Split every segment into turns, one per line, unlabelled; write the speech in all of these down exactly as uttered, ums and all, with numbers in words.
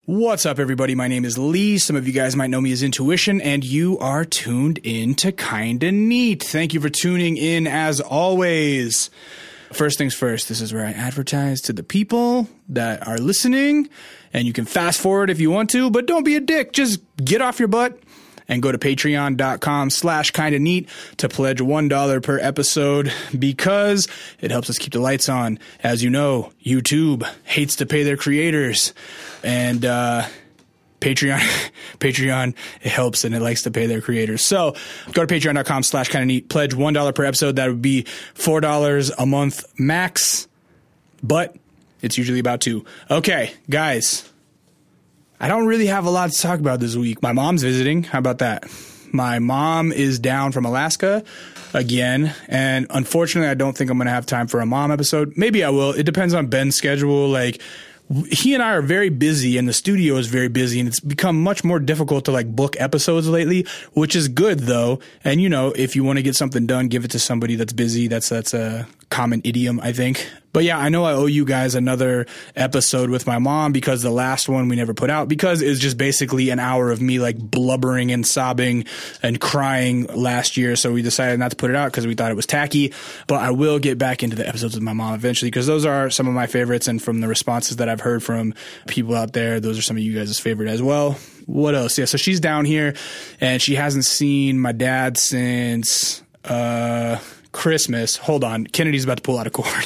What's up, everybody? My name is Lee. Some of you guys might know me as Intuition, and you are tuned in to Kinda Neat. Thank you for tuning in, as always. First things first, this is where I advertise to the people that are listening, and you can fast forward if you want to, but don't be a dick. Just get off your butt and go to patreon.com slash kinda neat to pledge one dollar per episode because it helps us keep the lights on. As you know, YouTube hates to pay their creators, and uh, Patreon, Patreon, it helps and it likes to pay their creators. So go to patreon.com slash kinda neat, pledge one dollar per episode. That would be four dollars a month max, but it's usually about two. Okay, guys. I don't really have a lot to talk about this week. My mom's visiting. How about that? My mom is down from Alaska again, and unfortunately, I don't think I'm going to have time for a mom episode. Maybe I will. It depends on Ben's schedule. Like, he and I are very busy, and the studio is very busy, and it's become much more difficult to, like, book episodes lately, which is good, though. And, you know, if you want to get something done, give it to somebody that's busy. That's, that's a common idiom, I think. But yeah, I know I owe you guys another episode with my mom because the last one we never put out because it's just basically an hour of me like blubbering and sobbing and crying last year. So we decided not to put it out because we thought it was tacky. But I will get back into the episodes with my mom eventually because those are some of my favorites. And from the responses that I've heard from people out there, those are some of you guys' favorite as well. What else? Yeah, so she's down here and she hasn't seen my dad since uh, Christmas. Hold on. Kennedy's about to pull out a cord.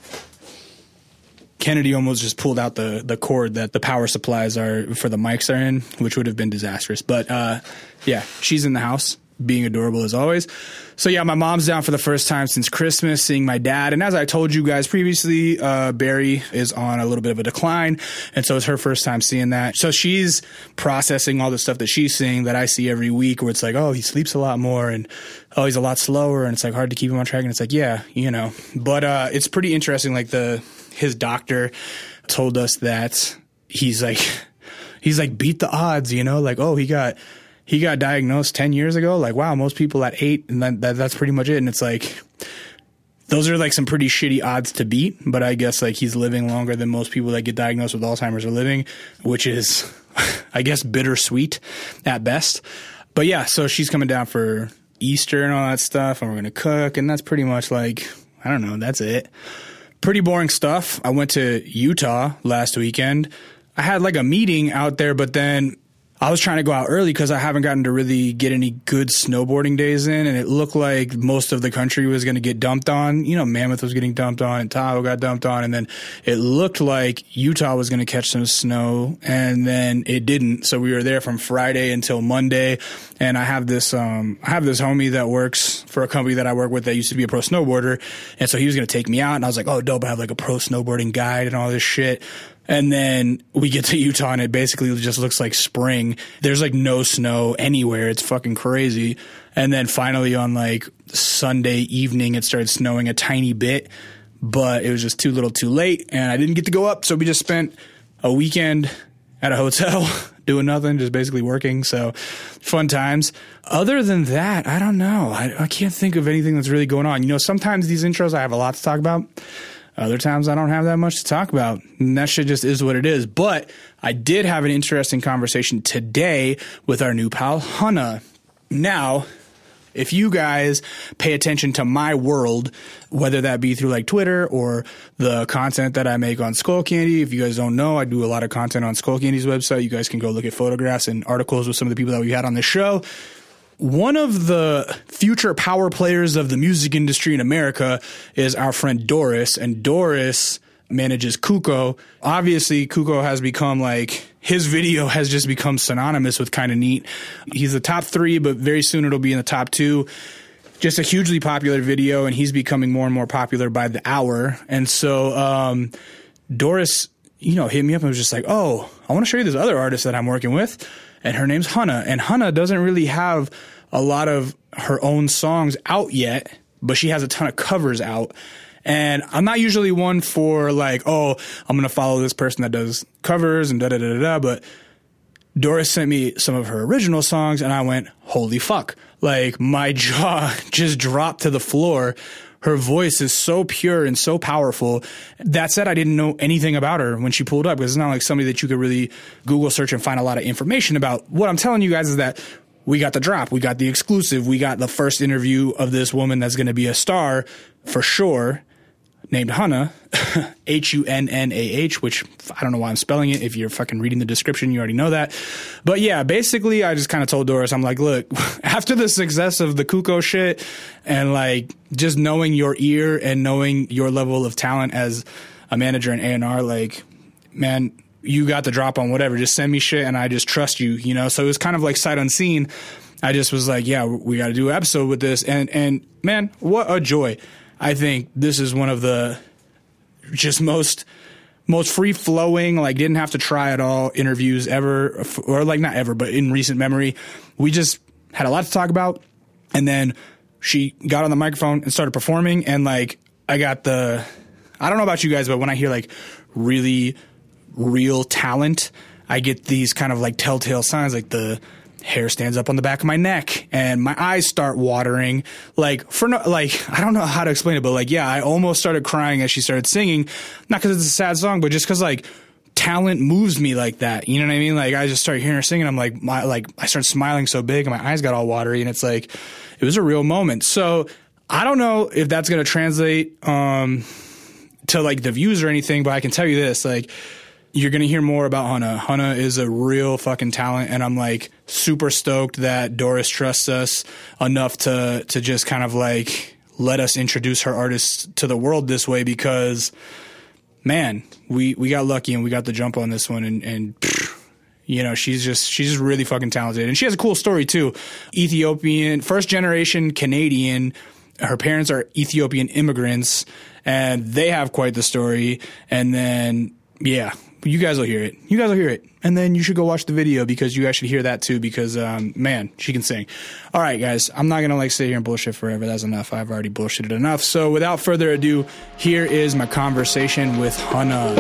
Kennedy almost just pulled out the, the cord that the power supplies are for the mics are in, which would have been disastrous. But uh, yeah, she's in the house, being adorable as always. So yeah, my mom's down for the first time since Christmas, seeing my dad. And as I told you guys previously, uh, Barry is on a little bit of a decline. And so it's her first time seeing that. So she's processing all the stuff that she's seeing that I see every week where it's like, oh, he sleeps a lot more and oh, he's a lot slower. And it's like hard to keep him on track. And it's like, yeah, you know, but uh, it's pretty interesting. Like the, his doctor told us that he's like, he's like beat the odds, you know, like, oh, he got, he got diagnosed ten years ago. Like, wow, most people at eight and that, that that's pretty much it. And it's like, those are like some pretty shitty odds to beat. But I guess like he's living longer than most people that get diagnosed with Alzheimer's are living, which is, I guess, bittersweet at best. But yeah, so she's coming down for Easter and all that stuff. And we're going to cook. And that's pretty much like, I don't know, that's it. Pretty boring stuff. I went to Utah last weekend. I had like a meeting out there, but then I was trying to go out early because I haven't gotten to really get any good snowboarding days in, and it looked like most of the country was going to get dumped on. You know, Mammoth was getting dumped on, and Tahoe got dumped on, and then it looked like Utah was going to catch some snow, and then it didn't. So we were there from Friday until Monday, and I have this um, I have this homie that works for a company that I work with that used to be a pro snowboarder, and so he was going to take me out, and I was like, oh, dope, I have like a pro snowboarding guide and all this shit. And then we get to Utah and it basically just looks like spring. There's like no snow anywhere. It's fucking crazy. And then finally on like Sunday evening, it started snowing a tiny bit, but it was just too little too late. And I didn't get to go up. So we just spent a weekend at a hotel doing nothing, just basically working. So fun times. Other than that, I don't know. I, I can't think of anything that's really going on. You know, sometimes these intros, I have a lot to talk about. Other times I don't have that much to talk about. And that shit just is what it is. But I did have an interesting conversation today with our new pal, Hunna. Now, if you guys pay attention to my world, whether that be through like Twitter or the content that I make on Skull Candy, if you guys don't know, I do a lot of content on Skull Candy's website. You guys can go look at photographs and articles with some of the people that we had on the show. One of the future power players of the music industry in America is our friend Doris, and Doris manages Kuko. Obviously, Kuko has become like, his video has just become synonymous with Kinda Neat. He's the top three, but very soon it'll be in the top two. Just a hugely popular video, and he's becoming more and more popular by the hour. And so um, Doris, you know, hit me up and was just like, oh, I want to show you this other artist that I'm working with. And her name's Hunna. And Hunna doesn't really have a lot of her own songs out yet, but she has a ton of covers out. And I'm not usually one for like, oh, I'm going to follow this person that does covers and da da da da da. But Doris sent me some of her original songs and I went, holy fuck. Like my jaw just dropped to the floor her voice is so pure and so powerful. That said, I didn't know anything about her when she pulled up, because it's not like somebody that you could really Google search and find a lot of information about. What I'm telling you guys is that we got the drop. We got the exclusive. We got the first interview of this woman that's going to be a star for sure, named Hannah, H U N N A H, which I don't know why I'm spelling it. If you're fucking reading the description, you already know that. But yeah, basically, I just kind of told Doris, I'm like, look, after the success of the Kuko shit and like just knowing your ear and knowing your level of talent as a manager in A and R, like, man, you got the drop on whatever. Just send me shit and I just trust you, you know? So it was kind of like sight unseen. I just was like, yeah, we got to do an episode with this. And, and man, what a joy. I think this is one of the just most most free flowing, like didn't have to try at all interviews ever, or like not ever, but in recent memory. We just had a lot to talk about. And then she got on the microphone and started performing. And like, I got the, I don't know about you guys, but when I hear like really real talent, I get these kind of like telltale signs, like the hair stands up on the back of my neck and my eyes start watering. Like for no, like, I don't know how to explain it, but like, yeah, I almost started crying as she started singing, not because it's a sad song, but just because like talent moves me like that. You know what I mean? Like I just started hearing her singing. I'm like, my, like I started smiling so big and my eyes got all watery, and it's like, it was a real moment. So I don't know if that's going to translate, um, to like the views or anything, but I can tell you this, like, you're going to hear more about Hannah. Hannah is a real fucking talent, and I'm like super stoked that Doris trusts us enough to to just kind of like let us introduce her artists to the world this way, because man, we, we got lucky and we got the jump on this one, and, and pfft, you know, she's just she's just really fucking talented, and she has a cool story too. Ethiopian, first generation Canadian. Her parents are Ethiopian immigrants, and they have quite the story. And then yeah. You guys will hear it. You guys will hear it. And then you should go watch the video, because you guys should hear that too, because, um, man, she can sing. All right, guys, I'm not going to like sit here and bullshit forever. That's enough. I've already bullshitted enough. So without further ado, here is my conversation with Hannah.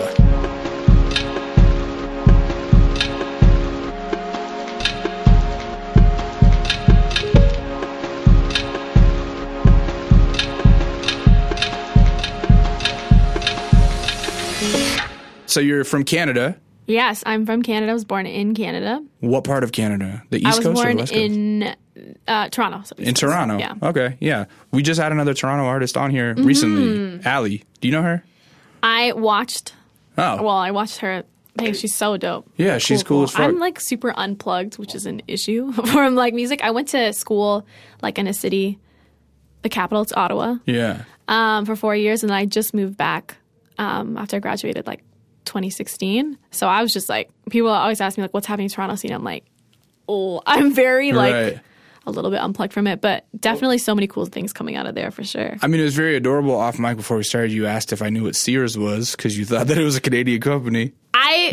So you're from Canada?
Yes, I'm from Canada. I was born in Canada.
What part of Canada? The East Coast or the West Coast?
I was born in uh, Toronto. So
in Toronto?
Yeah.
Okay, yeah. We just had another Toronto artist on here mm-hmm. recently, Allie. Do you know her?
I watched.
Oh.
Well, I watched her. I think she's so dope.
Yeah, she's cool, cool as fuck.
I'm like super unplugged, which is an issue from like music. I went to school like in a city, the capital, it's Ottawa.
Yeah.
Um, for four years, and then I just moved back um, after I graduated, like twenty sixteen. So I was just like, people always ask me like, what's happening in Toronto scene? I'm like, oh, I'm very like
right.
a little bit unplugged from it, but definitely so many cool things coming out of there for sure.
I mean, it was very adorable off mic before we started. You asked if I knew what Sears was, because you thought that it was a Canadian company.
I,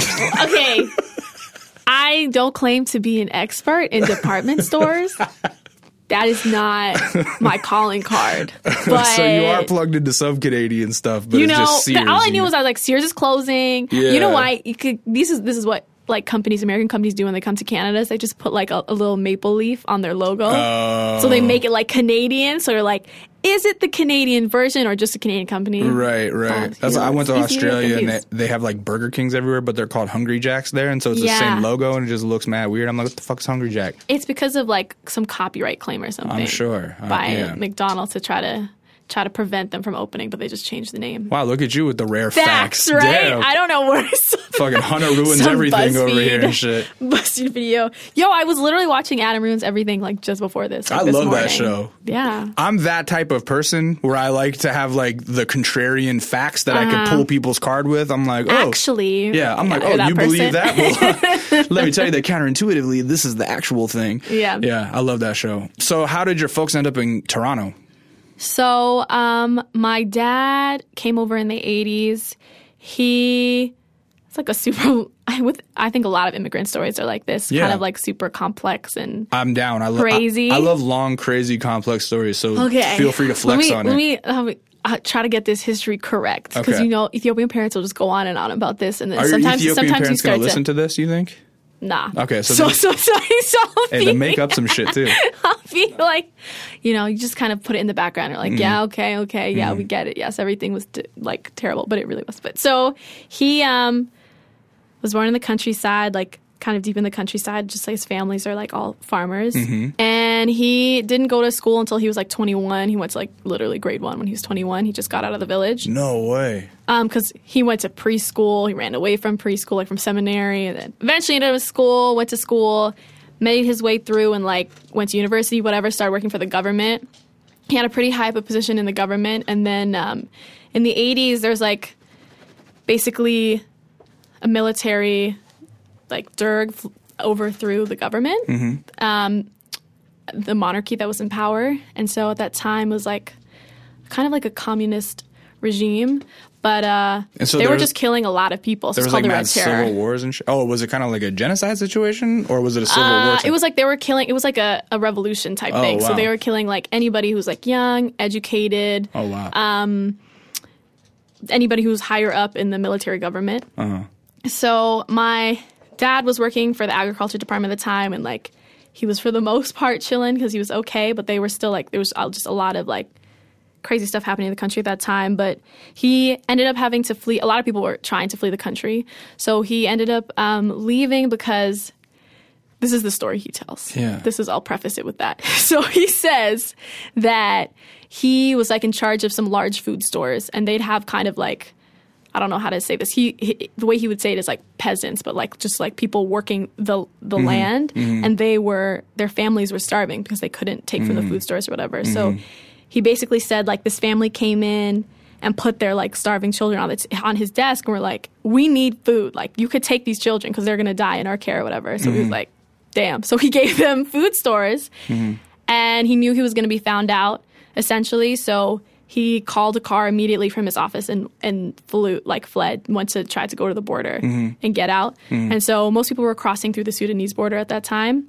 okay. I don't claim to be an expert in department stores. That is not my calling card. But
so you are plugged into some Canadian stuff, but
you
it's
know,
just Sears.
All I knew was I was like, Sears is closing.
Yeah.
You know why? You could, this is this is what like companies, American companies do when they come to Canada. Is they just put like a, a little maple leaf on their logo,
oh.
so they make it like Canadian. So they're like, is it the Canadian version or just a Canadian company?
Right, right.
Um,
That's
know,
I went to Australia and they,
confused.
they have like Burger Kings everywhere, but they're called Hungry Jacks there, and so it's
Yeah.
the same logo and it just looks mad weird. I'm like, what the fuck is Hungry Jack?
It's because of like some copyright claim or something.
I'm sure uh,
by
yeah.
McDonald's to try to try to prevent them from opening, but they just changed the name.
Wow, look at you with the rare
Facts,
facts,
right?
Damn.
I don't know where it's
Fucking Hunter ruins
some
everything over
BuzzFeed-
here and shit.
BuzzFeed video. Yo, I was literally watching Adam Ruins Everything like just before this. Like,
I
this
love
morning.
that show.
Yeah.
I'm that type of person where I like to have like the contrarian facts that uh-huh. I can pull people's card with. I'm like, oh.
Actually.
Yeah, I'm like,
you're
oh,
that
you
person.
believe that? Well, let me tell you that counterintuitively, this is the actual thing.
Yeah.
Yeah, I love that show. So how did your folks end up in Toronto?
So, um, my dad came over in the eighties. He, it's like a super, I, with, I think a lot of immigrant stories are like this,
Yeah.
kind of like super complex and
I'm down. I love
crazy.
I, I love long, crazy, complex stories. So
okay.
feel free to flex
let me,
on
let
it.
Me, let me uh, try to get this history correct because
Okay.
you know Ethiopian parents will just go on and on about this, and then
Are your
sometimes
Ethiopian
sometimes you
parents going
start
to listen to this? You think?
nah.
Okay, so
so
then-
so so, so I'll
Hey,
be,
then make up some shit too.
I'll be like, you know, you just kind of put it in the background. You're like,
Mm-hmm.
yeah, okay, okay, yeah, we get it. Yes, everything was t- like terrible, but it really was. But so he um was born in the countryside, like kind of deep in the countryside, just like his families are like all farmers.
Mm-hmm.
And he didn't go to school until he was like twenty-one. He went to like literally grade one when he was twenty-one. He just got out of the village.
No way.
Um, because he went to preschool. He ran away from preschool, like from seminary, and then eventually ended up at school, went to school, made his way through and like went to university, whatever, started working for the government. He had a pretty high up a position in the government. And then um, in the eighties, there's like basically a military, like Derg f- overthrew the government,
Mm-hmm.
um, the monarchy that was in power. And so at that time was like kind of like a communist regime. But uh,
And so
they
there
were
was-
just killing a lot of people. So
There
it's
was
called
like
the Red
mad
Terror.
civil wars and shit. Oh, was it kind of like a genocide situation, or was it a civil
Uh,
war?
it
type-
was like they were killing. It was like a, a revolution type
Oh,
thing. So
wow.
they were killing like anybody who was like young, educated,
Oh wow.
um, anybody who was higher up in the military government.
uh-huh.
So my dad was working for the agriculture department at the time, and like he was for the most part chilling because he was okay, but they were still like there was uh, just a lot of like crazy stuff happening in the country at that time. But he ended up having to flee. A lot of people were trying to flee the country, so he ended up um, leaving because this is the story he tells.
Yeah.
This is I'll preface it with that. So he says that he was like in charge of some large food stores, and they'd have kind of like, I don't know how to say this. He, he the way he would say it is like peasants, but like just like people working the the
Mm-hmm.
land, and they were their families were starving because they couldn't take from the
Mm-hmm.
food stores or whatever. So he basically said like this family came in and put their like starving children on the t- on his desk, and were like, "We need food. Like you could take these children because they're gonna die in our care or whatever." So
Mm-hmm.
he was like, "Damn!" So he gave them food stores,
Mm-hmm.
and he knew he was gonna be found out essentially. So he called a car immediately from his office and and flew like fled, went to try to go to the border and get out. And so most people were crossing through the Sudanese border at that time,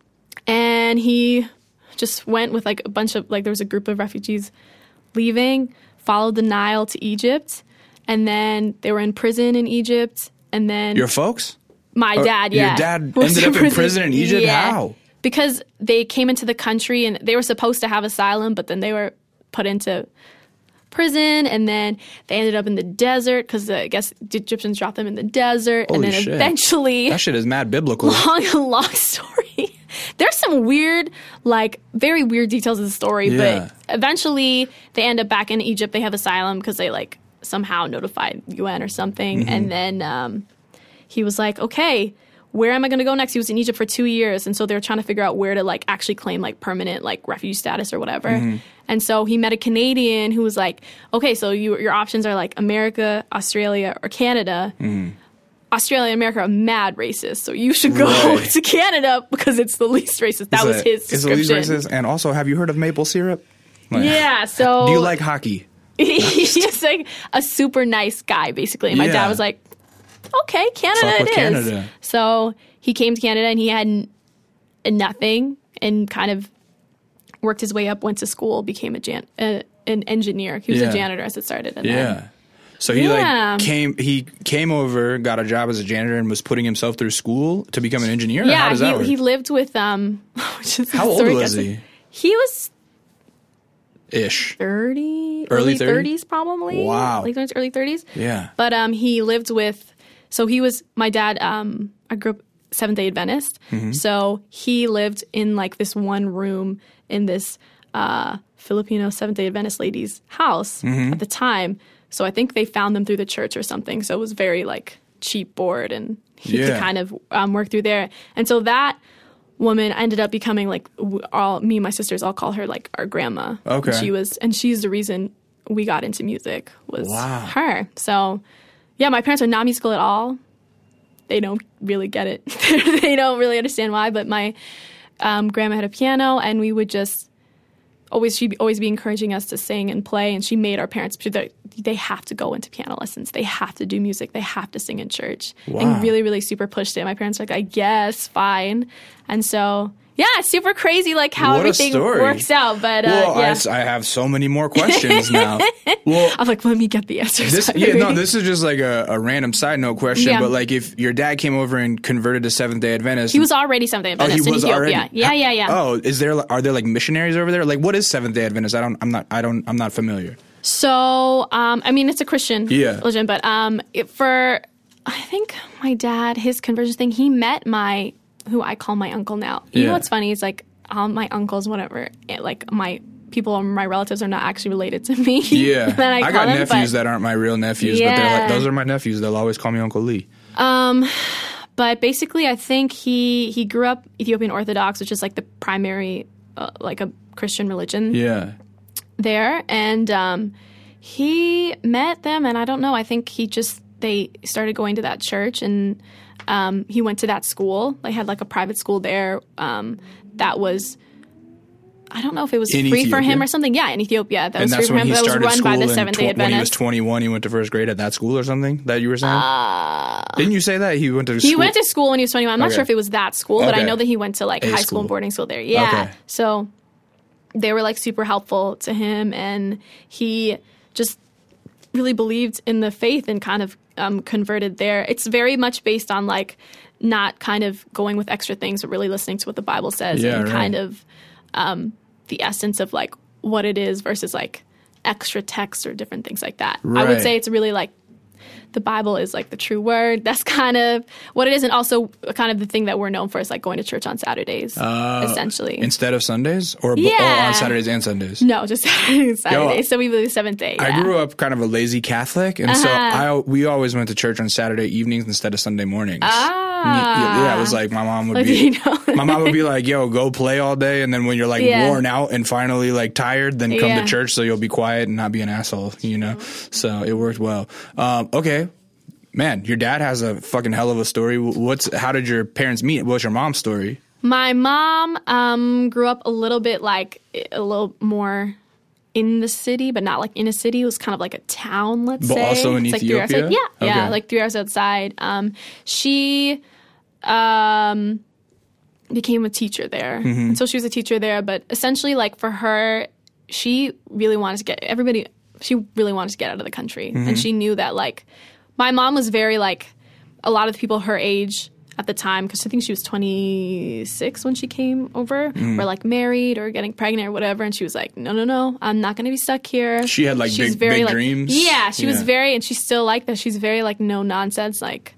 and he just went with like a bunch of like there was a group of refugees leaving, followed the Nile to Egypt, and then they were in prison in Egypt, and then
Your folks?
my
Or
dad,
your
yeah,
dad
was
ended up in prison in Egypt?
Yeah.
How?
Because they came into the country and they were supposed to have asylum, but then they were put into prison, and then they ended up in the desert because I guess the Egyptians dropped them in the desert,
Holy
and then
shit.
eventually,
That shit is mad biblical.
long, long story. There's some weird, like very weird details of the story,
Yeah.
but eventually they end up back in Egypt. They have asylum because they like somehow notified U N or something,
Mm-hmm.
and then um, he was like, okay, where am I going to go next? He was in Egypt for two years, and so they were trying to figure out where to like actually claim like permanent like refugee status or whatever.
Mm-hmm.
And so he met a Canadian who was like, okay, so you, your options are like America, Australia, or Canada. Australia and America are mad racist, so you should go
Right.
to Canada because it's the least racist. That
Is
was
it-
his
Is the least
description.
racist? And also, have you heard of maple syrup? Like,
Yeah, so
Do you like hockey?
he's like a super nice guy, basically. And my
Yeah.
dad was like, okay, Canada
Fuck
it
with
is.
Canada.
So he came to Canada and he had n- nothing and kind of worked his way up, went to school, became a jan- uh, an engineer. He was
Yeah.
a janitor as it started. And
Yeah.
Then,
So he
Yeah.
like came he came over, got a job as a janitor, and was putting himself through school to become an engineer? Or how
yeah,
does that
he,
work?
he lived with, um, which is the
How old
story
was
gets-
he?
He was
Ish.
thirty,
Early
early
thirties?
thirties probably.
Wow.
Late twenties, early thirties.
Yeah.
But um, he lived with, so he was, my dad, um, I grew up Seventh-day Adventist.
Mm-hmm.
So he lived in like this one room in this uh, Filipino Seventh-day Adventist lady's house
Mm-hmm.
at the time. So I think they found them through the church or something. So it was very like cheap board, and he
Yeah.
could kind of um, work through there. And so that woman ended up becoming like w- all me and my sisters all call her like our grandma.
Okay.
And she was, and she's the reason we got into music was
Wow.
her. So yeah, my parents are not musical at all. They don't really get it. They don't really understand why. But my um, grandma had a piano, and we would just always she'd always be encouraging us to sing and play. And she made our parents they they have to go into piano lessons. They have to do music. They have to sing in church.
Wow.
And really, really super pushed it. My parents were like, I guess, fine. And so Yeah, it's super crazy, like how
What a
everything
story.
works out. But uh,
Well,
yeah,
I s- I, have so many more questions now. Well,
I'm like, let me get the answers.
this yeah, no, this is just like a, a random side note question.
Yeah.
But like, if your dad came over and converted to Seventh Day Adventist,
He was already Seventh Day
oh, he
Adventist in
was
Ethiopia.
already.
Yeah, yeah, yeah.
Oh, is there are there like missionaries over there? Like, what is Seventh Day Adventist? I don't. I'm not. I don't. I'm not familiar.
So, um, I mean, it's a Christian
Yeah.
religion, but um, it, for I think my dad, his conversion thing, he met my who I call my uncle now. You
Yeah.
know what's funny? It's like um, my uncles, whatever, it, like my people, my relatives are not actually related to me.
Yeah,
that I,
I
call
got
them,
nephews
but,
that aren't my real nephews, but they're
Yeah.
like, those are my nephews. They'll always call me Uncle Lee.
Um, but basically, I think he he grew up Ethiopian Orthodox, which is like the primary, uh, like a Christian religion
Yeah.
there, and um, he met them, and I don't know. I think he just they started going to that church, and um, he went to that school. They had like a private school there um, that was. I don't know if it was
In
free for
Ethiopia?
him or something. Yeah, in Ethiopia, that
And
was free
that's
for
when
him.
he
That was
started
run
school.
by the
and
Seventh
tw-
Day
when he was
Adventist.
twenty-one, he went to first grade at that school or something that you were saying.
Uh,
Didn't you say that he went to?
He
school?
went to school when he was twenty-one. I'm not
Okay.
sure if it was that school, but I
Okay.
know that he went to like
A
high school
school.
and boarding school there. Yeah.
Okay.
So they were like super helpful to him, and he just really believed in the faith and kind of um, converted there. It's very much based on like not kind of going with extra things, but really listening to what the Bible says
Yeah,
and
right.
kind of um, the essence of like what it is versus like extra text or different things like that. I
Right.
would say it's really like the Bible is like the true word. That's kind of what it is, and also kind of the thing that we're known for is like going to church on Saturdays, essentially.
Instead of Sundays, or, bo- or
Yeah.
on Saturdays and Sundays.
no, just Saturdays.
Yo,
so we believe seventh day.
I
yeah.
grew up kind of a lazy Catholic, and so
Uh-huh.
I we always went to church on Saturday evenings instead of Sunday mornings.
Ah.
Yeah, yeah, it was like my mom would
Like,
be.
you know.
My mom would be like, "Yo, go play all day, and then when you're like
Yeah.
worn out and finally like tired, then come
Yeah.
to church so you'll be quiet and not be an asshole." You know, so it worked well. Um, okay, man, your dad has a fucking hell of a story. What's how did your parents meet? What's your mom's story?
My mom um, grew up a little bit like a little more in the city, but not like in a city. It was kind of like a town, let's
But
say.
also in
It's like three hours
Ethiopia?
outside. Yeah, yeah,
Okay.
like three hours outside. Um, she um, became a teacher there,
Mm-hmm.
and so she was a teacher there. But essentially, like for her, she really wanted to get everybody. She really wanted to get out of the country,
Mm-hmm.
and she knew that like my mom was very like a lot of the people her age at the time, because I think she was twenty-six when she came over,
Mm.
were like married or getting pregnant or whatever, and she was like, no, no, no, I'm not going to be stuck here.
She had, like,
She's
big-
very,
big
like,
dreams?
Yeah, she was
Yeah.
very, and she's still like that. She's very like no nonsense, like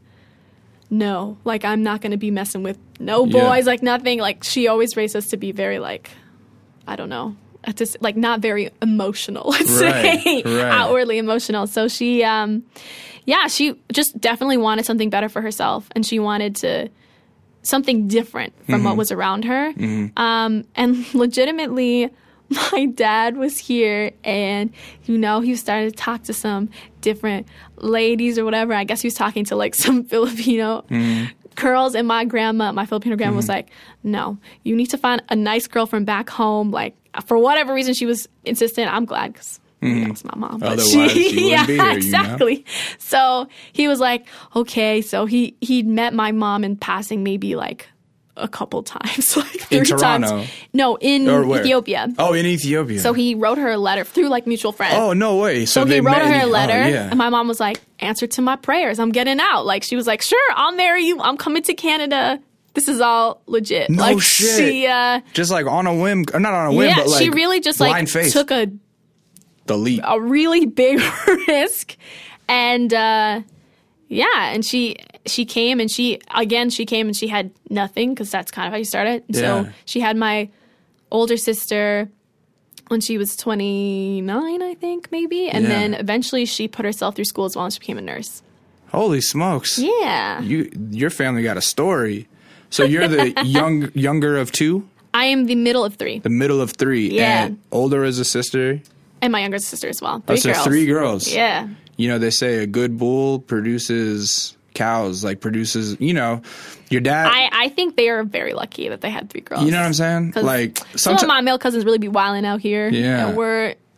no, like I'm not going to be messing with no
Yeah.
boys, like nothing. Like she always raised us to be very like, I don't know. Just like not very emotional, let's
Right,
say,
right.
outwardly emotional. So she, um, yeah, she just definitely wanted something better for herself, and she wanted to something different from
Mm-hmm.
what was around her. Um, and legitimately, my dad was here, and you know, he started to talk to some different ladies or whatever. I guess he was talking to like some Filipino girls, and my grandma, my Filipino grandma, was like, "No, you need to find a nice girl from back home." Like for whatever reason, she was insistent. I'm glad because. That was my mom. But
Otherwise,
she,
she wouldn't
yeah,
be here, you know?
exactly. So he was like, okay. So he he'd met my mom in passing maybe like a couple times, like three
In Toronto?
times. No, in
Or where?
Ethiopia.
Oh, in Ethiopia.
So he wrote her a letter through like mutual friends.
Oh, no way. So,
So
they
he wrote
met
her a
in-
letter,
Oh, yeah.
and my mom was like, "Answer to my prayers. I'm getting out." Like she was like, "Sure, I'll marry you. I'm coming to Canada. This is all legit."
No
like
shit.
she, uh,
Just like on a whim, or not on a whim,
yeah,
but like
she really just like
blind faith.
took a
the leap.
a really big risk, and uh, yeah, and she she came and she again she came and she had nothing, because that's kind of how you start it.
Yeah.
So she had my older sister when she was twenty-nine, I think, maybe, and
Yeah.
then eventually she put herself through school as well, and she became a nurse.
Holy smokes!
Yeah,
You, your family got a story. So you're the young, younger of two,
I am the middle of three,
the middle of three,
Yeah.
and older as a sister.
and my younger sister as well.
Oh,
Three
so
girls.
three girls.
Yeah.
You know, they say a good bull produces cows, like produces. You know, your dad.
I, I think they are very lucky that they had three girls.
you know what I'm saying?
'Cause
Like
some of
sometimes.
my male cousins really be wilding out here.
Yeah.
And we're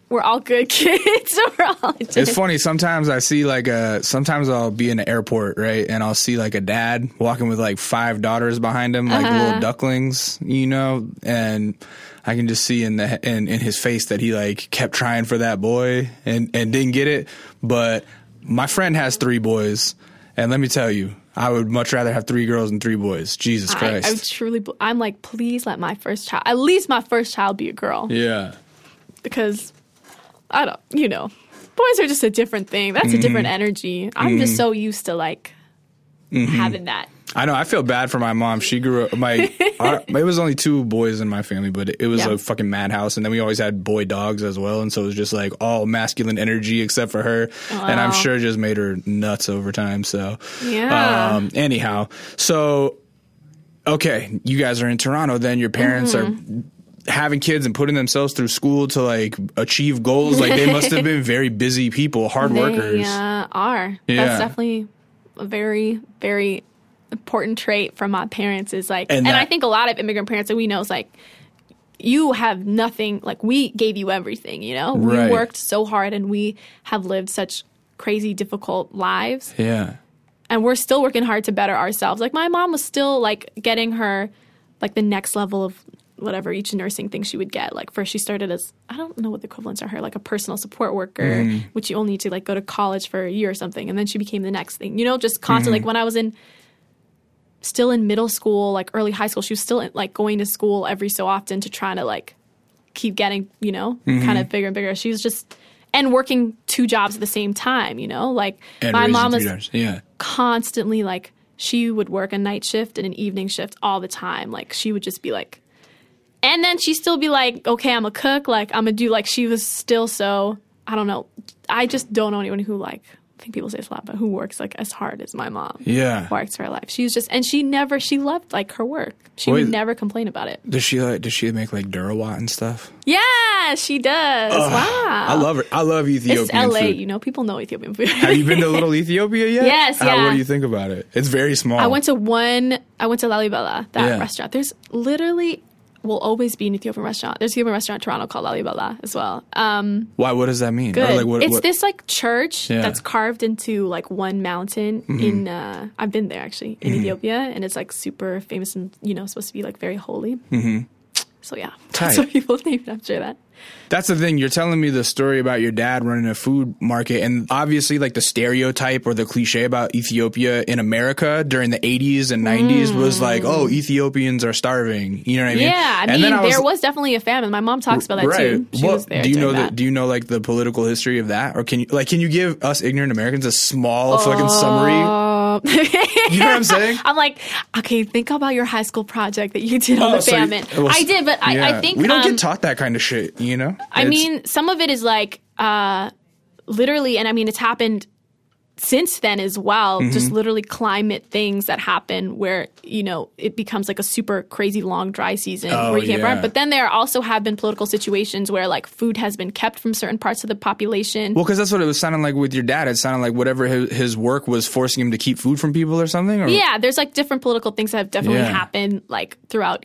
we're all good kids. We're all
It's funny. Sometimes I see like a. Sometimes I'll be in the airport, right, and I'll see like a dad walking with like five daughters behind him, like
Uh-huh.
little ducklings, you know, and I can just see in the in, in his face that he like kept trying for that boy and and didn't get it. But my friend has three boys, and let me tell you, I would much rather have three girls than three boys. Jesus Christ!
I, I truly, I'm like, please let my first child, at least my first child, be a girl.
Yeah,
because I don't, you know, boys are just a different thing. That's
Mm-hmm.
a different energy. I'm just so used to like
Mm-hmm.
having that.
I know. I feel bad for my mom. She grew up. My our, it was only two boys in my family, but it, it was
Yeah.
a fucking madhouse. And then we always had boy dogs as well, and so it was just like all masculine energy except for her. And I'm
Wow.
sure it just made her nuts over time. So
Yeah.
Um, anyhow, so okay, you guys are in Toronto. Then your parents
Mm-hmm.
are having kids and putting themselves through school to like achieve goals. Like they must have been very busy people, hard
They
workers.
uh, are.
Yeah.
That's definitely a very, very important trait from my parents is like,
And
and,
that-
I think a lot of immigrant parents that we know is like, you have nothing, like we gave you everything, you know?
Right.
We worked so hard and we have lived such crazy, difficult lives.
Yeah.
And we're still working hard to better ourselves. Like my mom was still like getting her like the next level of whatever each nursing thing she would get. Like first she started as, I don't know what the equivalents are here, like a personal support worker, which you only need to like go to college for a year or something. And then she became the next thing, you know, just constantly. Like when I was in, still in middle school, like early high school, she was still like going to school every so often to try to like keep getting, you know, kind of bigger and bigger. She was just, and working two jobs at the same time, you know, like
And
my
raising
mom
three
was
daughters. Yeah.
constantly like, she would work a night shift and an evening shift all the time. Like she would just be like, and then she'd still be like, okay, I'm a cook. Like I'm gonna do like, she was still so, I don't know. I just don't know anyone who like, I think people say this a lot, but who works like as hard as my mom.
Yeah.
Works her life. She was just, and she never, she loved like her work. She
Wait.
would never complain about it.
Does she like? Does she make like Durawatt and stuff?
Yeah, she does. Wow.
I love her. I love Ethiopian
It's L A,
food.
you know, people know Ethiopian food.
Have you been to Little Ethiopia yet?
Yes,
How,
yeah.
What do you think about it? It's very small.
I went to one, I went to Lalibela, that
Yeah.
restaurant. There's literally, will always be an Ethiopian restaurant. There's an Ethiopian restaurant in Toronto called Lalibela as well. Um,
Why? What does that mean?
good.
Or like, what,
it's
what-
this like church
Yeah. Mm-hmm.
that's carved into like one mountain in, uh, I've been there actually, in Ethiopia. And it's like super famous and, you know, supposed to be like very holy. Mm-hmm. So yeah,
Tight.
that's what people named after that.
That's the thing. You're telling me the story about your dad running a food market, and obviously, like the stereotype or the cliche about Ethiopia in America during the eighties and nineties was like, oh, Ethiopians are starving. You know what I mean?
Mm. Yeah, I
And
mean,
then
there was definitely a famine. My mom talks about that too. She
What-
was there.
do you know
during
that? Do you know like the political history of that, or can you like can you give us ignorant Americans a small fucking summary?
Um,
You know what I'm saying?
I'm like, okay, think about your high school project that you did on
Oh,
the
so you-
famine.
well,
I did, but I,
yeah.
I think
we don't
um,
get taught that kind of shit. You know?
I
It's-
mean, some of it is like uh, literally, and I mean, it's happened since then as well.
Mm-hmm.
Just literally climate things that happen where you know it becomes like a super crazy long dry season
Oh,
where you can't
yeah.
run. But then there also have been political situations where like food has been kept from certain parts of the population.
Well, because that's what it was sounding like with your dad. It sounded like whatever his, his work was forcing him to keep food from people or something. Or?
Yeah, there's like different political things that have definitely
Yeah.
happened like throughout.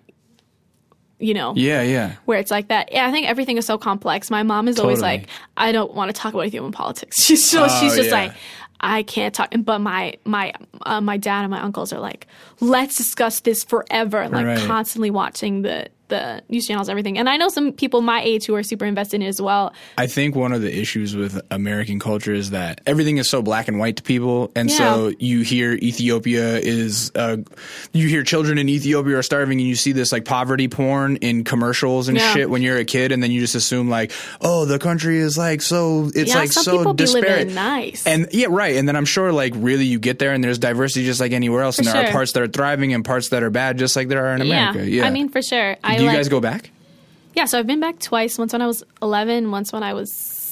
You know,
Yeah, yeah.
where it's like that. Yeah, I think everything is so complex. My mom is always
Totally.
like, I don't want to talk about Ethiopian politics. She's so,
Oh,
she's just
yeah.
like, I can't talk. But my my uh, my dad and my uncles are like, let's discuss this forever, and like
Right.
constantly watching the the news channels, everything. And I know some people my age who are super invested in it as well.
I think one of the issues with American culture is that everything is so black and white to people, and
Yeah.
so you hear Ethiopia is, uh, you hear children in Ethiopia are starving, and you see this like poverty porn in commercials and
Yeah.
shit when you're a kid, and then you just assume like, oh, the country is like so, it's
Yeah,
like
some
so
people be
disparate.
living nice.
And yeah, right. And then I'm sure like really you get there and there's diversity just like anywhere else, and
For
there are
sure.
parts that are thriving and parts that are bad, just like there are in America. Yeah,
I mean, for sure. I
do you
like,
guys go back?
Yeah, so I've been back twice. Once when I was eleven, once when I was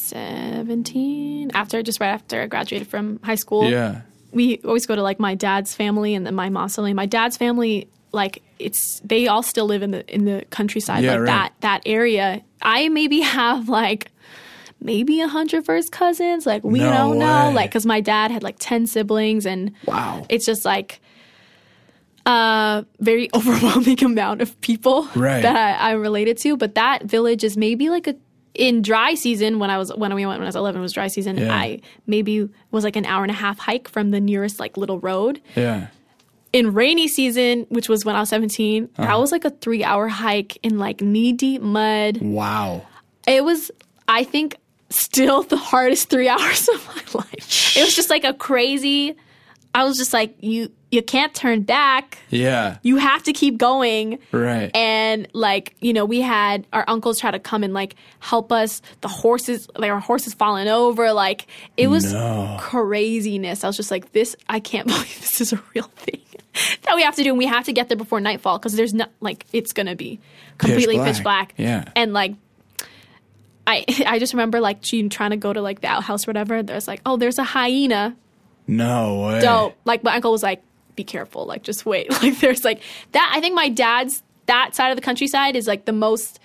seventeen. After just right after I graduated from high school.
Yeah.
We always go to like my dad's family and then my mom's family. My dad's family, like it's they all still live in the in the countryside,
Yeah,
like
right.
that that area. I maybe have like maybe a hundred first cousins. Like we
No
don't know,
way.
like because my dad had like ten siblings, and
Wow.
it's just like a very overwhelming amount of people
Right.
that I, I related to. But that village is maybe like a in dry season, when I was when we went when I was eleven, it was dry season.
Yeah.
I maybe was like an hour and a half hike from the nearest like little road.
Yeah.
In rainy season, which was when I was seventeen, uh-huh. that was like a three hour hike in like knee deep mud.
Wow.
It was, I think, still the hardest three hours of my life. It was just like a crazy. I was just like, you you can't turn back.
Yeah.
You have to keep going.
Right.
And like, you know, we had our uncles try to come and like help us. The horses, like our horses falling over. Like it was
no.
craziness. I was just like, this, I can't believe this is a real thing that we have to do. And we have to get there before nightfall because there's not like, it's going to be completely pitch black.
pitch black. Yeah.
And like, I I just remember like she trying to go to like the outhouse or whatever. There's like, oh, there's a hyena.
No way.
Dope. Like my uncle was like, be careful. Like just wait. Like there's like that. I think my dad's that side of the countryside is like the most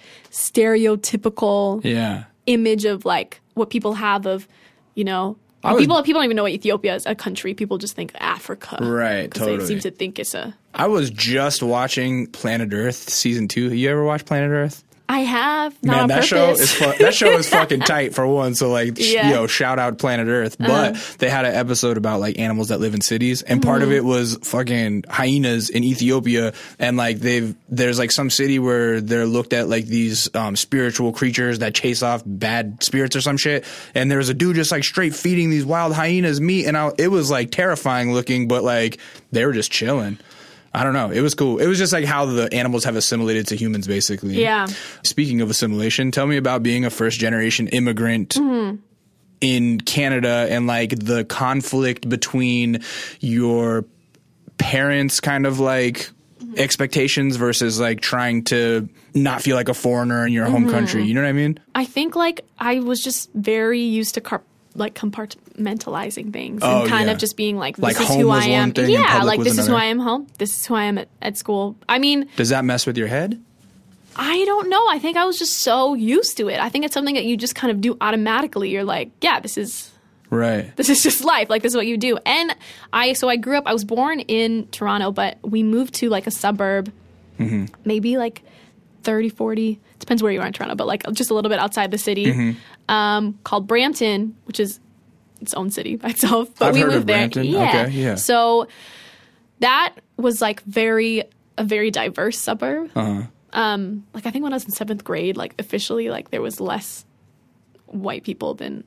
stereotypical
yeah.
image of like what people have of, you know,
was,
people people don't even know what Ethiopia is a country. People just think Africa.
Right. Totally.
They seem to think it's a.
I was just watching Planet Earth season two. You ever watch Planet Earth?
I have. Not
Man,
on
that
purpose.
show is fu- that show is fucking tight for one. So like, sh-
Yeah.
you know, shout out Planet Earth. But
Uh-huh.
they had an episode about like animals that live in cities, and part
Mm-hmm.
of it was fucking hyenas in Ethiopia. And like they've there's like some city where they're looked at like these um, spiritual creatures that chase off bad spirits or some shit. And there was a dude just like straight feeding these wild hyenas meat, and I, it was like terrifying looking, but like they were just chilling. I don't know. It was cool. It was just like how the animals have assimilated to humans, basically.
Yeah.
Speaking of assimilation, tell me about being a first generation immigrant
mm-hmm.
in Canada and like the conflict between your parents' kind of like mm-hmm. expectations versus like trying to not feel like a foreigner in your mm-hmm. home country. You know what I mean?
I think like I was just very used to car- like compartmentalizing things
Oh,
and kind
yeah.
of just being like, this
Like
is
home
who
was
I
one
am.
thing and
Yeah,
public
like
was
this is who
another.
I am home. This is who I am at, at school. I mean,
Does that mess with your head?
I don't know. I think I was just so used to it. I think it's something that you just kind of do automatically. You're like, yeah, this is
Right.
this is just life. Like this is what you do. And I so I grew up. I was born in Toronto, but we moved to like a suburb,
mm-hmm.
maybe like thirty, forty. Depends where you are in Toronto, but like just a little bit outside the city,
mm-hmm.
um, called Brampton, which is its own city by itself. But
I've
we
heard
moved
of
there.
Brampton.
Yeah.
Okay, yeah.
So that was like very a very diverse suburb.
Uh-huh.
Um, like I think when I was in seventh grade, like officially, like there was less white people than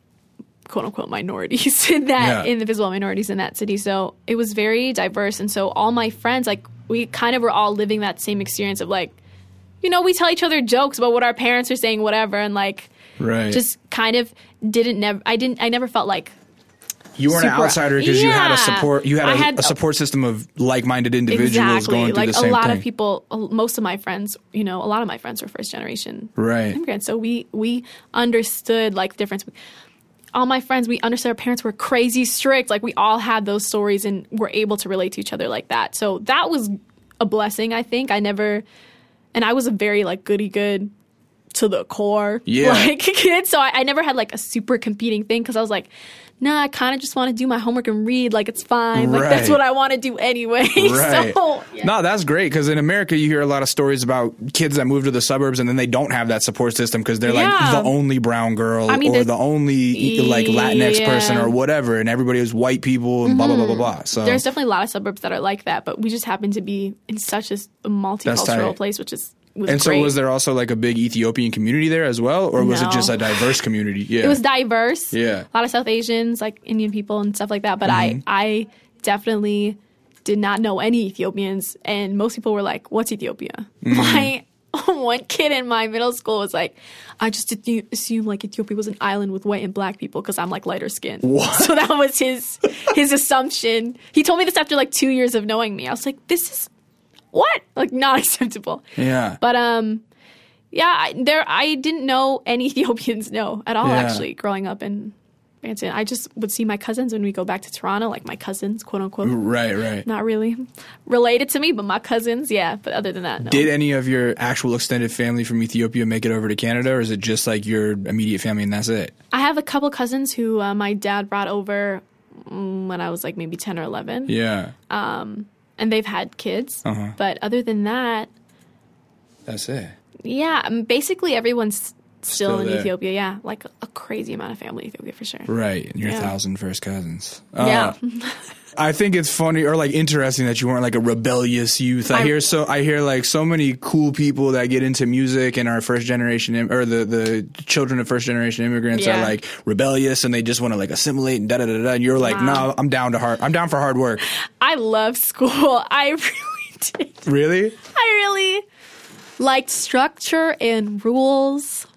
quote unquote minorities in that
Yeah.
in the visible minorities in that city. So it was very diverse, and so all my friends, like we kind of were all living that same experience of like, you know, we tell each other jokes about what our parents are saying, whatever, and like
Right.
just kind of didn't never I didn't I never felt like
you weren't an
super-
outsider because you had a
Yeah.
support. You had
I
a,
had-
a support system of like-minded individuals
exactly
going through
like
the
a
same
lot
thing.
of people. Most of my friends, you know, a lot of my friends were first generation
Right.
immigrants. So we we understood like the difference. All my friends, we understood our parents were crazy strict. Like we all had those stories and were able to relate to each other like that. So that was a blessing, I think. I never, and I was a very like goody good to the core
Yeah.
like kid. So I, I never had like a super competing thing because I was like, nah, I kind of just want to do my homework and read. Like it's fine. Like that's
Right.
what I want to do anyway.
Right.
So yeah.
No, that's great because in America you hear a lot of stories about kids that move to the suburbs and then they don't have that support system because they're
Yeah.
like the only brown girl
I mean,
or
there's-
the only like Latinx
Yeah.
person or whatever, and everybody is white people and blah blah blah blah blah. So
There's definitely a lot of suburbs that are like that, but we just happen to be in such a s- a multicultural
tight.
place, which is was
and
great.
so was there also like a big Ethiopian community there as well, or was it
No.
just a diverse community? Yeah,
It was diverse.
Yeah.
A lot of South Asians, like Indian people and stuff like that. But
Mm-hmm.
I, I definitely did not know any Ethiopians. And most people were like, what's Ethiopia?
Mm-hmm.
My one kid in my middle school was like, I just did assume like Ethiopia was an island with white and black people because I'm like lighter skinned.
What?
So that was his his assumption. He told me this after like two years of knowing me. I was like, this is what? Like not acceptable.
yeah.
But um yeah, I, there I didn't know any Ethiopians no at all
Yeah.
actually growing up in Brampton. I just would see my cousins when we go back to Toronto, like my cousins, quote unquote.
Right, right.
Not really related to me, but my cousins, yeah. But other than that, no.
Did any of your actual extended family from Ethiopia make it over to Canada, or is it just like your immediate family and that's it?
I have a couple cousins who uh, my dad brought over mm, when I was like maybe ten or eleven.
Yeah,
Um, and they've had kids.
Uh-huh.
But other than that,
that's it.
yeah, um, basically everyone's still,
Still
in
there.
Ethiopia. Yeah, like a crazy amount of family in Ethiopia for sure.
Right, and your
Yeah.
thousand first cousins. Uh,
Yeah.
I think it's funny or like interesting that you weren't like a rebellious youth. I
I-
hear so I hear like so many cool people that get into music and are first generation im- or the the children of first generation immigrants
Yeah.
are like rebellious and they just want to like assimilate and da da da da. And you're like,
Wow.
no, I'm down to hard. I'm down for hard work.
I love school. I really did.
Really?
I really liked structure and rules.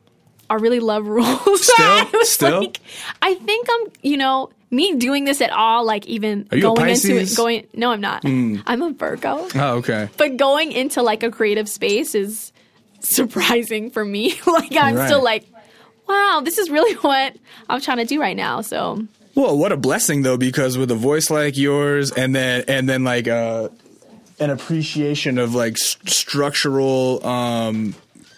I really love rules.
Still?
I was
Still?
like, I think I'm, you know, me doing this at all, like even
Are you a
going into
Pisces?
it, going, no, I'm not. I'm a Virgo.
Oh, okay.
But going into like a creative space is surprising for me. Like I'm
Right.
still like, wow, this is really what I'm trying to do right now. So
Well, what a blessing though, because with a voice like yours, and then and then like uh, an appreciation of like st- structural um,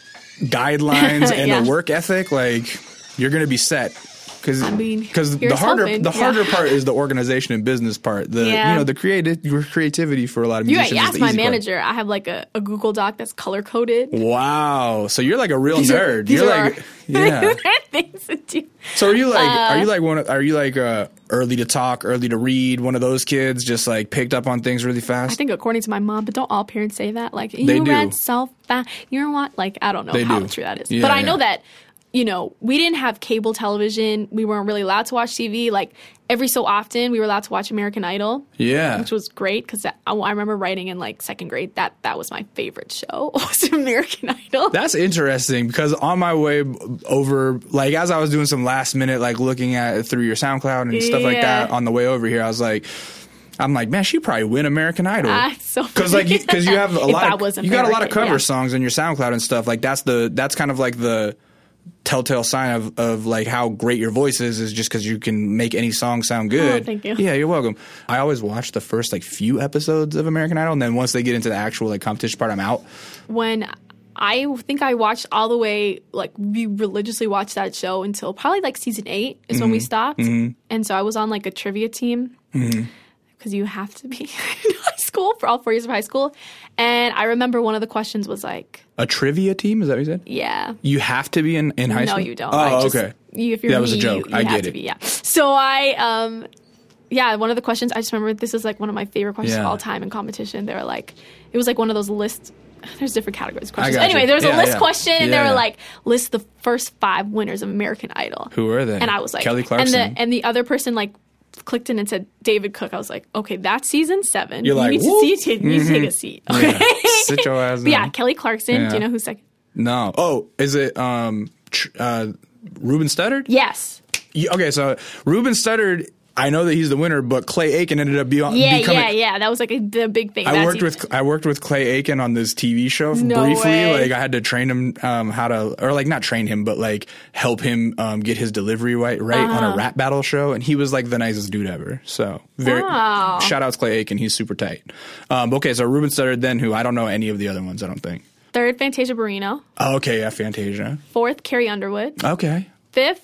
guidelines and
Yeah.
a work ethic, like you're gonna be set. Because
I mean,
because the
here's
harder
hoping,
the
yeah.
harder part is the organization and business part. The
Yeah.
you know the creative your creativity for a lot of
you
musicians.
you
is
ask
the
my
easy part.
manager. I have like a, a Google Doc that's color coded.
Wow, so you're like a real
These are-
nerd.
these
you're
are
like yeah.
things to do.
So are you like
Uh,
are you like one of, are you like uh, early to talk, early to read, one of those kids just like picked up on things really fast?
I think according to my mom, but don't all parents say that? Like you
They do.
read so fast. You're what? Like I don't know
They
how
do.
true that is,
Yeah,
but I
yeah.
know that you know we didn't have cable television. We weren't really allowed to watch T V. Like every so often, we were allowed to watch American Idol.
Yeah.
Which was great because I, I remember writing in like second grade that that was my favorite show was American Idol.
That's interesting because on my way b- over, like as I was doing some last minute, like looking at it through your SoundCloud and stuff like
Yeah.
that on the way over here, I was like, I'm like, man, she probably win American Idol.
Ah, so
Because like, because you, have a
If
lot,
I
of,
was
you got a lot of
American,
cover
yeah.
songs on your SoundCloud and stuff. Like that's the that's kind of like the telltale sign of, of like how great your voice is is just because you can make any song sound good.
Oh, thank you.
Yeah, you're welcome. I always watch the first like few episodes of American Idol, and then once they get into the actual like competition part, I'm out.
When I think I watched all the way, like we religiously watched that show until probably like season eight is
Mm-hmm.
when we stopped. And so I was on like a trivia team because you have to be in high school for all four years of high school. And I remember one of the questions was like,
A trivia team? Is that what you said?
yeah.
You have to be in, in high
No,
school?
you don't.
Oh,
I just,
okay.
You, if you're
That was a
me,
joke.
You,
I
you have
get
to
it.
be, yeah. So I, um, yeah, one of the questions, I just remember this is like one of my favorite questions
Yeah.
of all time in competition. They were like, it was like one of those lists. There's different categories of questions.
got
Anyway,
you.
there was
Yeah,
a list
yeah.
question, and
Yeah.
they were like, list the first five winners of American Idol.
Who were they?
And I was like,
Kelly Clarkson.
And the, and the other person like clicked in and said David Cook. I was like, okay, that's season seven.
You're
you
like,
need to
whoop.
see, you need to take a seat. Okay.
Yeah. Sit your ass
But yeah,
down.
Kelly Clarkson.
Yeah.
Do you know who's second?
No. Oh, is it um, tr- uh, Ruben Studdard?
Yes.
Yeah, okay, so Ruben Studdard, I know that he's the winner, but Clay Aiken ended up be-
Yeah,
becoming.
yeah, yeah. That was like a, the big thing.
I
that
worked
season.
with I worked with Clay Aiken on this T V show
No
briefly.
way.
Like I had to train him um, how to, or like not train him, but like help him um, get his delivery right, right on
Uh-huh.
a rap battle show, and he was like the nicest dude ever. So very
Wow.
shout out to Clay Aiken, he's super tight. Um, okay, so Ruben Studdard, then who I don't know any of the other ones. I don't think.
Third, Fantasia Barrino.
Oh, okay, yeah, Fantasia.
Fourth, Carrie Underwood.
Okay.
Fifth,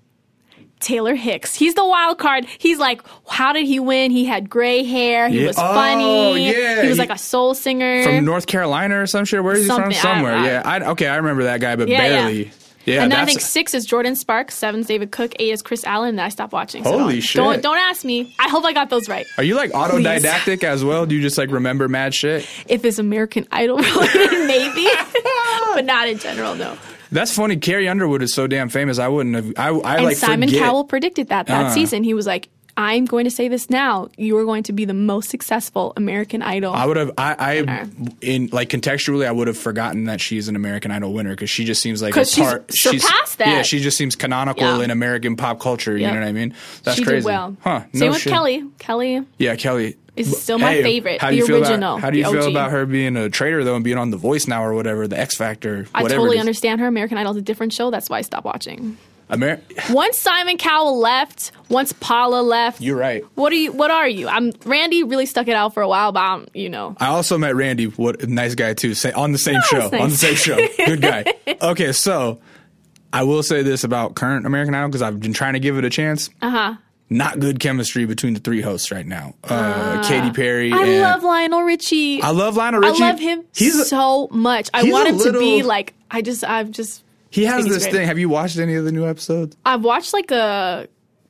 Taylor Hicks. He's the wild card. He's like, how did he win? He had gray hair. He
Yeah.
was
Oh,
funny.
yeah.
He was
He-
like a soul singer.
From North Carolina or some shit. Where is he
Something.
from? Somewhere.
I- I-
yeah. I, okay, I remember that guy, but
Yeah, yeah.
barely. Yeah,
and then I
that's
think six is Jordan Sparks, seven's David Cook, eight is Chris Allen, and then I stopped watching. So
Holy
don't,
shit.
Don't, don't ask me. I hope I got those right.
Are you like autodidactic as well? Do you just like remember mad shit?
If it's American Idol related, maybe. But not in general, no.
That's funny. Carrie Underwood is so damn famous. I wouldn't have. I, I
And
like
Simon
forget.
Cowell predicted that that
Uh.
season. He was like, I'm going to say this now. You are going to be the most successful American Idol.
I would have. I, I
Winner.
in like contextually, I would have forgotten that she's an American Idol winner because she just seems like a
'Cause she's
part.
surpassed that.
Yeah, she just seems canonical
Yeah.
in American pop culture. You
Yep.
know what I mean? That's
she
crazy.
did well.
Huh?
Same
no
with
shit.
Kelly. Kelly
Yeah, Kelly
is still my
Hey,
favorite.
How do
The
you feel
original.
About, how do you
the
feel
O G.
about her being a traitor though and being on The Voice now or whatever, the X Factor?
I
Whatever
totally
it is.
understand her. American Idol is a different show. That's why I stopped watching.
Amer-
Once Simon Cowell left, once Paula left,
You're right.
what are you? What are you? I'm Randy. Really stuck it out for a while, but I'm, you know,
I also met Randy. What a nice guy too. Say on the same show.
nice.
On the same show. Good guy. Okay, so I will say this about current American Idol because I've been trying to give it a chance.
uh huh.
Not good chemistry between the three hosts right now. Uh, Katy Perry.
I
and
love Lionel Richie.
I love Lionel Richie.
I love him
He's a-
so much. I
he's
want
a
him to be
little-
like. I just. I've just.
He
I
has
think he's
this
great.
thing. Have you watched any of the new episodes?
I've watched like a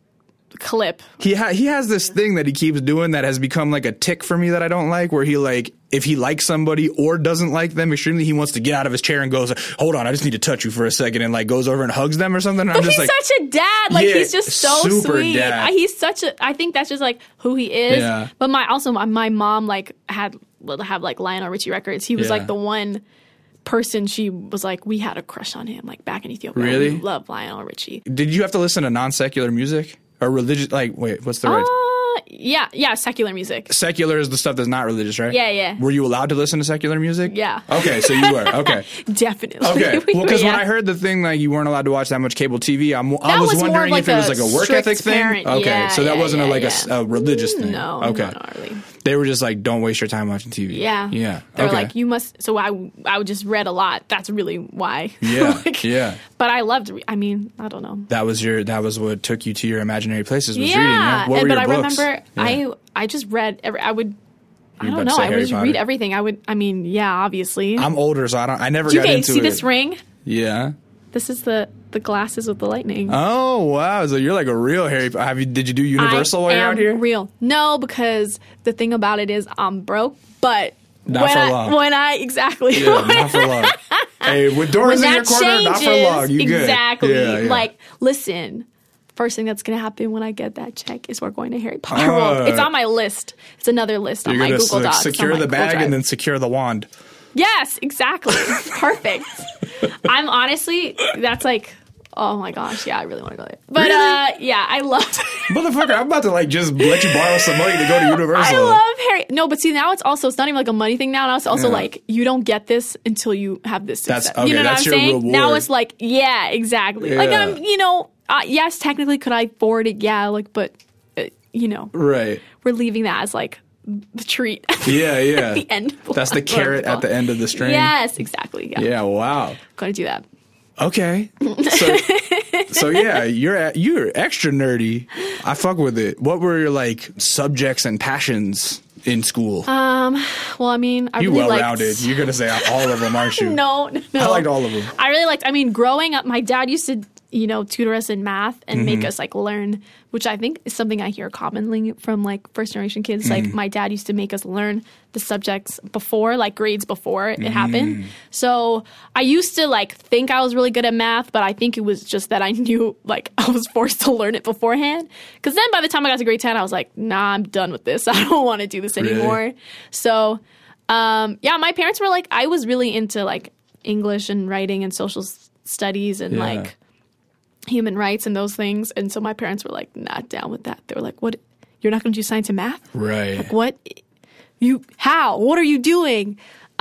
clip.
He ha- he has this thing that he keeps doing that has become like a tick for me that I don't like, where he like, if he likes somebody or doesn't like them extremely, he wants to get out of his chair and goes, hold on, I just need to touch you for a second, and like goes over and hugs them or something. And
But
I'm just
he's
like,
such a dad. Like
Yeah,
he's just so
super
sweet.
dad.
I- He's such a. I think that's just like who he is.
Yeah.
But my also my, my mom like had have like Lionel Richie records. He was
Yeah.
like the one person she was like, we had a crush on him like back in Ethiopia.
Really?
We love Lionel Richie.
did you have to listen to non-secular music or religious? Like, wait, what's the right?
Uh, yeah, yeah, secular music.
Secular is the stuff that's not religious, right?
Yeah, yeah.
Were you allowed to listen to secular music?
Yeah.
Okay, so you were. Okay.
Definitely.
Okay.
We
Well,
were,
because
yeah.
when I heard the thing like you weren't allowed to watch that much cable T V, I'm, I
That
was
was more of
wondering
like
if it was
a
like a work
strict
ethic thing.
parent.
Okay,
Yeah,
so that
yeah,
wasn't a,
yeah,
like a
yeah.
s- a, religious thing.
No,
Okay.
no, not really.
They were just like, don't waste your time watching T V.
Yeah.
Yeah.
They were
okay.
like, you must. So I, I just read a lot. That's really why.
Yeah,
Like,
yeah.
But I loved. Re- I mean, I don't know.
That was your. That was what took you to your imaginary places. Was
Yeah,
reading. Yeah. What
and,
were
but
your
I
books?
remember
Yeah.
I I just read. Every, I would. I
You were
don't
about
know.
to say
I would
Harry
just
Potter.
read everything. I would. I mean, yeah, obviously.
I'm older, so I don't. I never
Do you
got
okay,
into
see
it.
this ring?
Yeah.
This is the the glasses with the lightning.
Oh wow! So you're like a real Harry. Have you? Did you do Universal
I
while you're
am
out here?
real. No, because the thing about it is I'm broke, but
Not
when
for
I,
long.
When I exactly
Yeah, not for long. Hey, with doors
when
in your
that
corner,
changes,
not for long. You good?
exactly.
Yeah, yeah.
Like, listen. First thing that's going to happen when I get that check is we're going to Harry Potter
Uh,
World. It's on my list. It's another list on
You're
my
gonna
Google
se-
Docs.
secure
on my
the
Google
bag
Drive.
and then secure the wand.
Yes, exactly. Perfect. I'm honestly, that's like, oh my gosh, yeah, I really want to go there. But
Really?
uh, yeah, I love.
Motherfucker, I'm about to like just let you borrow some money to go to Universal.
I love Harry. No, but see, now it's also it's not even like a money thing. Now, now it's also
Yeah.
like you don't get this until you have this
That's-
success.
okay,
you know
that's
what I'm
your
saying?
reward.
Now it's like, yeah, exactly. Like
Yeah.
I'm, you know, uh, yes, technically, could I afford it? Yeah, like, but uh, you know,
Right.
we're leaving that as like the treat.
Yeah, yeah.
At the end. Of
That's the carrot at the end of the string.
Yes, exactly. Yeah,
Yeah. Wow.
going to do that.
Okay. So, so yeah, you're a- you're extra nerdy. I fuck with it. What were your like subjects and passions in school?
Um. Well, I mean, I
you
really
well rounded.
liked.
You're gonna say all of them, aren't you?
No, no, no.
I liked all of them.
I really liked. I mean, growing up, my dad used to, you know, tutor us in math and
Mm-hmm.
make us like learn, which I think is something I hear commonly from like first generation kids.
Mm-hmm.
Like my dad used to make us learn the subjects before, like grades before it
Mm-hmm.
happened. So I used to like think I was really good at math, but I think it was just that I knew like I was forced to learn it beforehand. Because then by the time I got to grade ten, I was like, nah, I'm done with this. I don't want to do this
Really?
anymore. So um, yeah, my parents were like, I was really into like English and writing and social s- studies and
Yeah.
like human rights and those things. And so my parents were like, not down with that. They were like, what? You're not going to do science and math?
Right.
Like, what? You, how? What are you doing?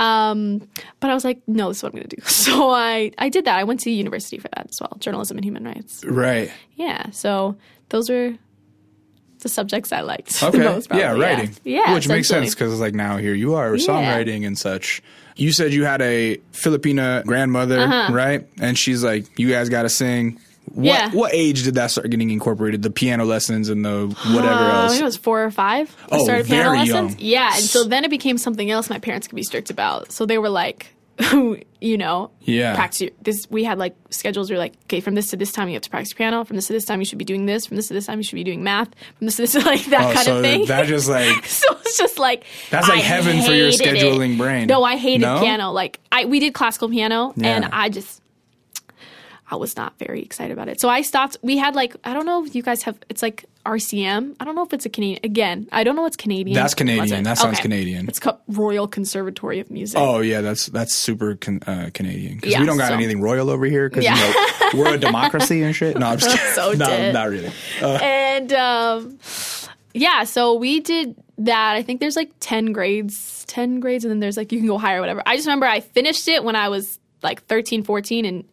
Um, but I was like, no, this is what I'm going to do. So I, I did that. I went to university for that as well, journalism and human rights.
Right.
Yeah. So those were the subjects I liked
Okay.
the most. Probably.
Yeah, writing.
Yeah.
Which makes
essentially.
sense because like now here you are
Yeah.
songwriting and such. You said you had a Filipina grandmother,
Uh-huh.
right? And she's like, you guys got to sing. What,
Yeah.
what age did that start getting incorporated? The piano lessons and the whatever
Uh, I
else?
think it was four or five. I
Oh,
started piano
very
lessons.
young.
Yeah, and so then it became something else my parents could be strict about. So they were like, you know,
Yeah.
practice your, this. We had like schedules where like, okay, from this to this time you have to practice piano. From this to this time you should be doing this. From this to this time you should be doing math. From this to this like that
Oh,
kind
so
of thing.
that just like
so it's just like
That's like
I
heaven for your
hated it.
scheduling brain.
No, I hated
No?
piano. Like I, we did classical piano,
Yeah.
and I just. I was not very excited about it. So I stopped. We had like, I don't know if you guys have, it's like R C M. I don't know if it's a Canadian. Again, I don't know what's Canadian.
That's Canadian.
What's it?
That sounds
Okay.
Canadian.
It's called Royal Conservatory of Music.
Oh yeah, that's that's super can, uh, Canadian because
Yeah,
we don't got
so-
anything royal over here because
Yeah.
you know, we're a democracy and shit. No, I'm just kidding.
So
no,
dead.
not really. Uh,
And um, yeah, so we did that. I think there's like ten grades, ten grades, and then there's like, you can go higher or whatever. I just remember I finished it when I was like thirteen, fourteen, and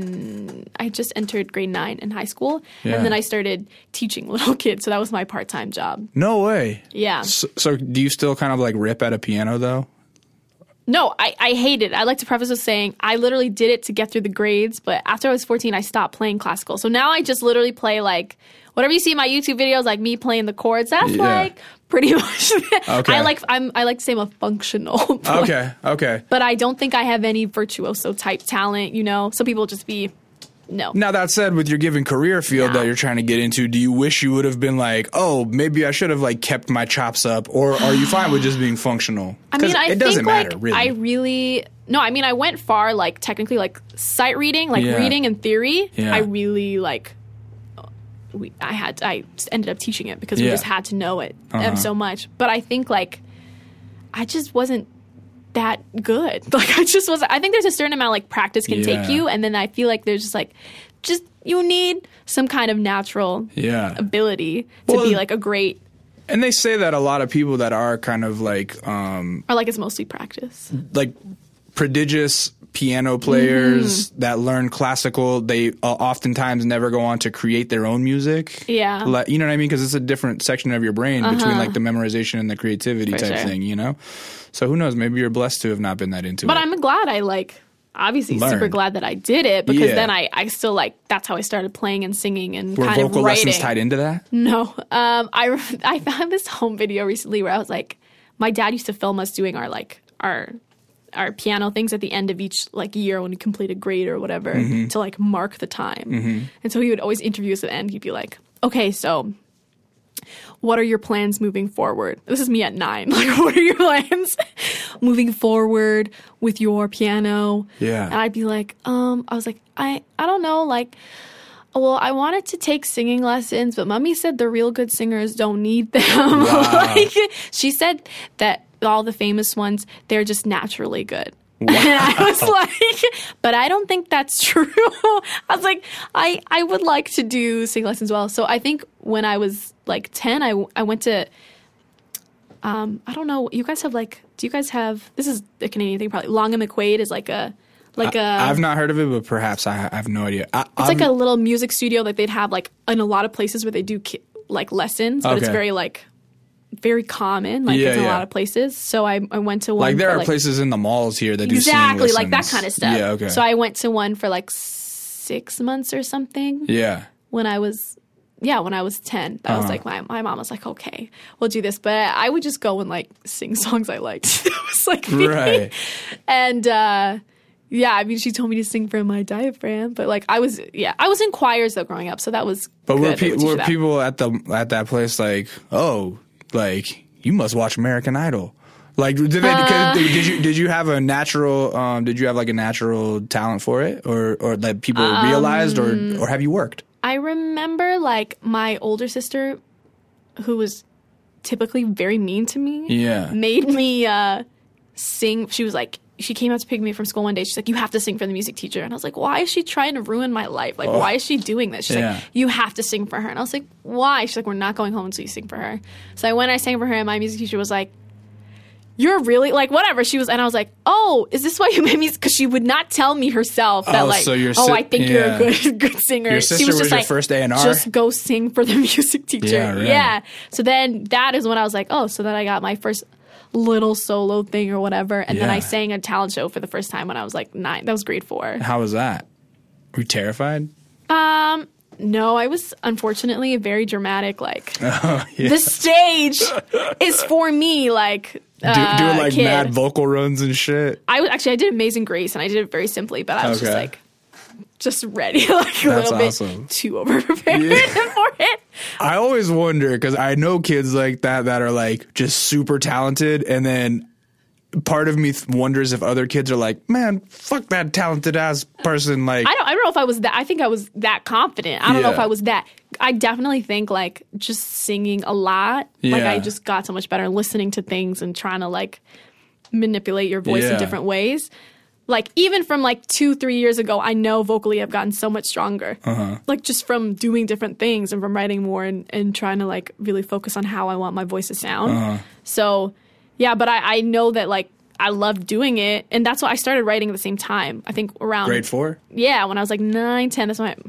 in I just entered grade nine in high school.
Yeah.
And then I started teaching little kids. So that was my part-time job.
no way.
Yeah.
So, so do you still kind of like rip at a piano though?
No, I, I hate it. I like to preface with saying I literally did it to get through the grades, but after I was fourteen, I stopped playing classical. So now I just literally play like whatever you see in my YouTube videos, like me playing the chords. That's
Yeah.
like pretty much.
Okay.
I like I'm I like to say I'm a functional player.
Okay, okay.
But I don't think I have any virtuoso type talent. You know, some people just be no.
Now, that said, with your given career field
Yeah.
that you're trying to get into, do you wish you would have been like, oh, maybe I should have like kept my chops up, or are you fine with just being functional?
I mean,
'Cause
I
it
think
doesn't
like
matter, really.
I really no. I mean, I went far, like technically, like sight reading, like
Yeah.
reading and theory.
Yeah.
I really like. We, I had I just ended up teaching it because we
Yeah.
just had to know it um,
Uh-huh.
so much. But I think like I just wasn't that good. Like I just wasn't. I think there's a certain amount like practice can
Yeah.
take you, and then I feel like there's just like just you need some kind of natural
yeah.
ability to
Well,
be like a great.
And they say that a lot of people that are kind of like um
Or like it's mostly practice.
like prodigious piano players
Mm-hmm.
that learn classical, they uh, oftentimes never go on to create their own music.
Yeah.
Like, you know what I mean? Because it's a different section of your brain between like the memorization and the creativity
For
type
sure.
thing, you know? So who knows? Maybe you're blessed to have not been that into
But
it.
I'm glad I like obviously super
Learned.
glad that I did it because
Yeah.
then I, I still like that's how I started playing and singing and
Were
kind
vocal
of writing.
lessons tied into that?
No, um, I re- I found this home video recently where I was like, my dad used to film us doing our like our our piano things at the end of each like year when we complete a grade or whatever
Mm-hmm.
to like mark the time. And so he would always interview us at the end. He'd be like, "Okay, so." What are your plans moving forward? This is me at nine. Like, what are your plans moving forward with your piano?
Yeah.
And I'd be like, um, I was like, I, I don't know. Like, well, I wanted to take singing lessons, but mommy said the real good singers don't need them.
Wow.
Like, she said that all the famous ones, they're just naturally good. And I was like, but I don't think that's true. I was like, I, I would like to do singing lessons as well. So I think when I was like ten, I, I went to, um, I don't know, you guys have like, do you guys have, this is a Canadian thing probably, Long and McQuaid is like a, like a,
I've not heard of it, but perhaps I, I have no idea. I,
it's like a little music studio that they'd have like in a lot of places where they do ki- like lessons, but it's
Okay.
very like, very common, like
Yeah,
it's in a
yeah.
lot of places. So I, I went to one.
like there
for,
are places in the malls here that do singing
exactly like that
lessons.
kind of stuff.
Yeah, okay.
So I went to one for like six months or something
yeah.
when I was, yeah, when I was ten. That was
Uh-huh.
like my my mom was like, okay, we'll do this, but I would just go and like sing songs I liked. That was like me.
Right.
And uh, yeah, I mean, she told me to sing from my diaphragm, but like I was, yeah, I was in choirs though growing up, so that was.
But
good.
were,
They
pe-
would teach
were
that.
people at the at that place like, oh, like you must watch American Idol? Like, did they?
Uh,
did you did you have a natural? Um, did you have like a natural talent for it, or or that people realized, or
Um,
or have you worked?
I remember like my older sister, who was typically very mean to me,
Yeah.
made me uh, sing. She was like, she came out to pick me from school one day. She's like, you have to sing for the music teacher. And I was like, why is she trying to ruin my life? Like,
Oh.
why is she doing this? She's
Yeah.
like, you have to sing for her. And I was like, why? She's like, we're not going home until you sing for her. So I went, I sang for her, and my music teacher was like, you're really like whatever. She was, and I was like, oh, is this why you made me? Because she would not tell me herself that
Oh,
like,
so your
oh,
si-
I think you're a
yeah.
good good singer.
Your
she
sister
was
was
just
your
like,
first A and R?
just go sing for the music teacher.
Yeah, right.
Yeah. So then that is when I was like, oh, so then I got my first little solo thing or whatever, and then
Yeah.
I sang a talent show for the first time when I was like nine. That was grade four.
How was that? Were you terrified?
Um. No, I was unfortunately very dramatic. Like
Oh, yeah.
the stage is for me. Like
Do,
uh,
doing like
kid.
mad vocal runs and shit.
I was actually I did Amazing Grace and I did it very simply, but I was just
Okay.
like just ready, like a
That's
little
awesome.
bit too over prepared
Yeah.
for it.
I always wonder because I know kids like that that are like just super talented, and then part of me th- wonders if other kids are like, man, fuck that talented ass person. Like,
I don't I don't know if I was that I think I was that confident. I don't know
Yeah.
if I was that I definitely think like just singing a lot. Like
Yeah.
I just got so much better listening to things and trying to like manipulate your voice
Yeah.
in different ways. Like even from like two, three years ago, I know vocally I've gotten so much stronger.
Uh-huh.
Like just from doing different things and from writing more and, and trying to like really focus on how I want my voice to sound.
Uh-huh.
So yeah, but I, I know that like I love doing it, and that's why I started writing at the same time. I think around
grade four?
yeah, when I was like nine, ten, that's when I,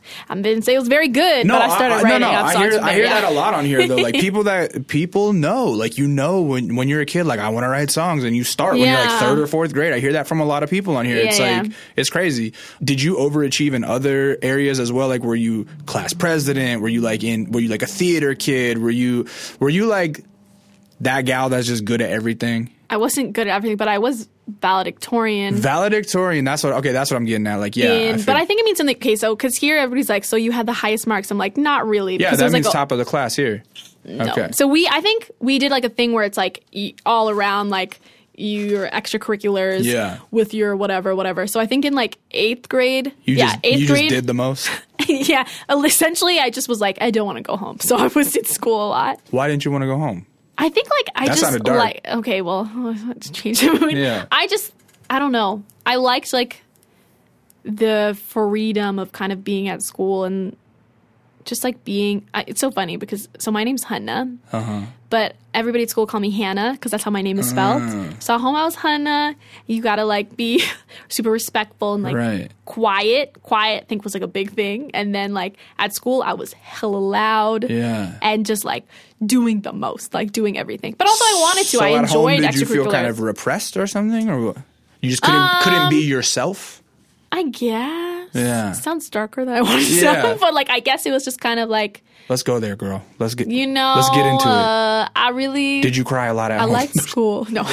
I didn't say it was very good, but I started
I,
writing
no, no,
up
I
songs.
hear,
from
I
there,
hear
yeah.
that a lot on here, though. Like, people that, people know, like, you know, when, when you're a kid, like, I want to write songs, and you start when you're like
Yeah.
third or fourth grade. I hear that from a lot of people on here.
Yeah,
it's
yeah.
like, it's crazy. Did you overachieve in other areas as well? Like, were you class president? Were you like in, were you like a theater kid? Were you, were you like that gal that's just good at everything?
I wasn't good at everything, but I was valedictorian.
Valedictorian. That's what, okay, that's what I'm getting at. Like, yeah.
in-
I
but
fig-
I think it means something. Okay, so because here everybody's like, so you had the highest marks. I'm like, not really.
yeah,
because it
that
was
means
like a-
top of the class here.
No.
Okay.
So we, I think we did like a thing where it's like y- all around like your extracurriculars
Yeah.
with your whatever, whatever. So I think in like eighth grade,
You
yeah,
just,
eighth
you
grade,
just did the most.
yeah. Essentially, I just was like, I don't want to go home, so I was at school a lot.
Why didn't you want to go home?
I think like I
That
just
sounded dark.
like okay, well, let's change the mood.
Yeah.
I just I don't know. I liked like the freedom of kind of being at school and just like being. I, it's so funny because so my name's Hanna,
Uh-huh.
but everybody at school call me Hannah because that's how my name is spelled.
Ah.
So at home I was Hanna. You gotta like be super respectful and like
Right.
quiet. Quiet I think was like a big thing. And then like at school I was hella loud.
Yeah.
And just like doing the most, like doing everything. But also I wanted to.
So
I
at home,
enjoyed
did you feel
extracurriculars.
kind of repressed or something, or what? You just couldn't couldn't be yourself?
I guess.
Yeah.
Sounds darker than I wanted to
Yeah.
sound. But like I guess it was just kind of like,
Let's go there, girl. Let's get
you know,
Let's get into it.
uh, I really
Did you cry a lot at
I
home?
liked school. No.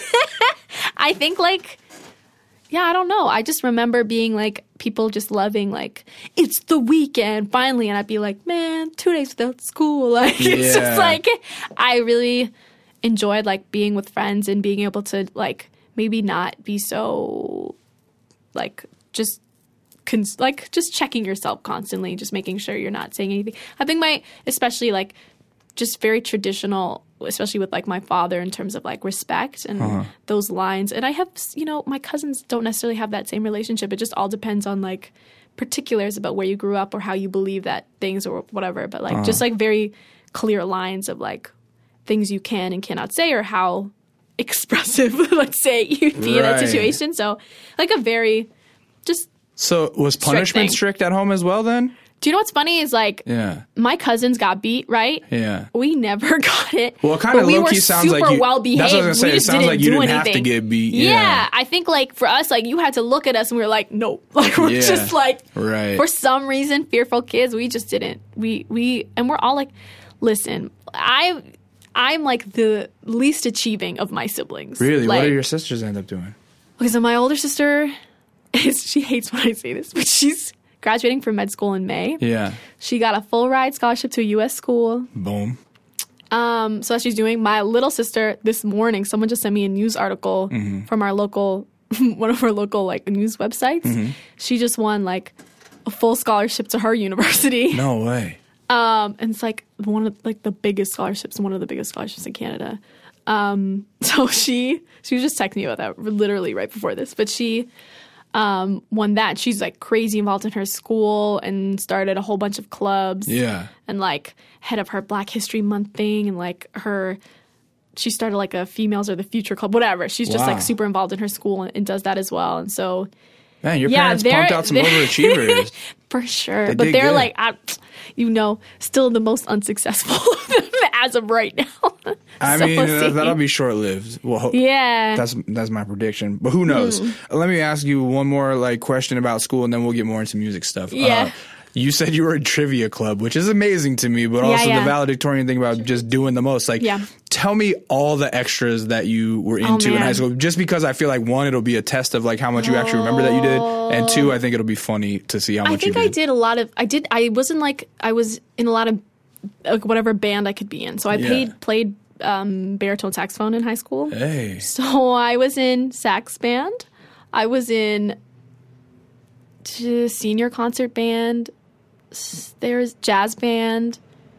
I think like yeah, I don't know. I just remember being like people just loving like it's the weekend finally, and I'd be like, man, two days without school. Like it's
Yeah.
just like I really enjoyed like being with friends and being able to like maybe not be so like just cons- like just checking yourself constantly, just making sure you're not saying anything. I think my especially like just very traditional, especially with like my father in terms of like respect and
Uh-huh.
those lines. And I have, you know, my cousins don't necessarily have that same relationship. It just all depends on like particulars about where you grew up or how you believe that things or whatever. But like just like very clear lines of like things you can and cannot say or how expressive, let's say, you'd be in that
Right.
situation. So like a very just
So was punishment
thing.
strict at home as well then?
do you know what's funny is like
Yeah.
my cousins got beat, right?
Yeah.
We never got it.
Well, it kind
but
of
we
low
were
key sounds
super
like you.
well behaved.
That's what I was
we
gonna say. It
just
sounds
didn't
like you
do
didn't
anything.
have to get beat.
Yeah.
Yeah.
I think like for us, like you had to look at us and we were like, nope. Like we're
Yeah.
just like
Right.
for some reason, fearful kids. We just didn't. We we and we're all like, listen, I I'm like the least achieving of my siblings.
Really?
Like,
What do your sisters end up doing?
Okay, so my older sister is she hates when I say this, but she's graduating from med school in May.
Yeah.
She got a full ride scholarship to a U S school.
Boom.
Um, so that's what she's doing. My little sister this morning, someone just sent me a news article
Mm-hmm.
from our local, one of our local like news websites.
Mm-hmm.
She just won like a full scholarship to her university.
No way.
Um, and it's like one of like the biggest scholarships, one of the biggest scholarships in Canada. Um, so she she was just texting me about that literally right before this, but she um, won that. She's like crazy involved in her school and started a whole bunch of clubs.
Yeah.
And like head of her Black History Month thing and like her she started like a Females Are the Future club, whatever. She's just
Wow.
like super involved in her school and, and does that as well. And so
Man, your
Yeah,
parents
they're-
pumped out some
they're-
overachievers.
for sure.
They
but
did
they're
good.
like, I, you know, still the most unsuccessful of them as of right now.
I
So
mean,
we'll
that,
see.
that'll be short lived. Well, ho-
Yeah.
that's that's my prediction. But who knows?
Hmm.
Let me ask you one more like question about school, and then we'll get more into music stuff.
Yeah.
Uh, you said you were a trivia club, which is amazing to me, but
Yeah,
also
yeah.
the valedictorian thing about just doing the most. Like,
Yeah.
tell me all the extras that you were into in
man.
high school. Just because I feel like one, it'll be a test of like how much you actually remember that you did, and two, I think it'll be funny to see how
I
much
think
you
I
did.
did a lot of, I did, I wasn't like, I was in a lot of like whatever band I could be in. So I
Yeah.
paid, played um, baritone saxophone in high school.
Hey,
So I was in sax band. I was in t- senior concert band. S- There's jazz band.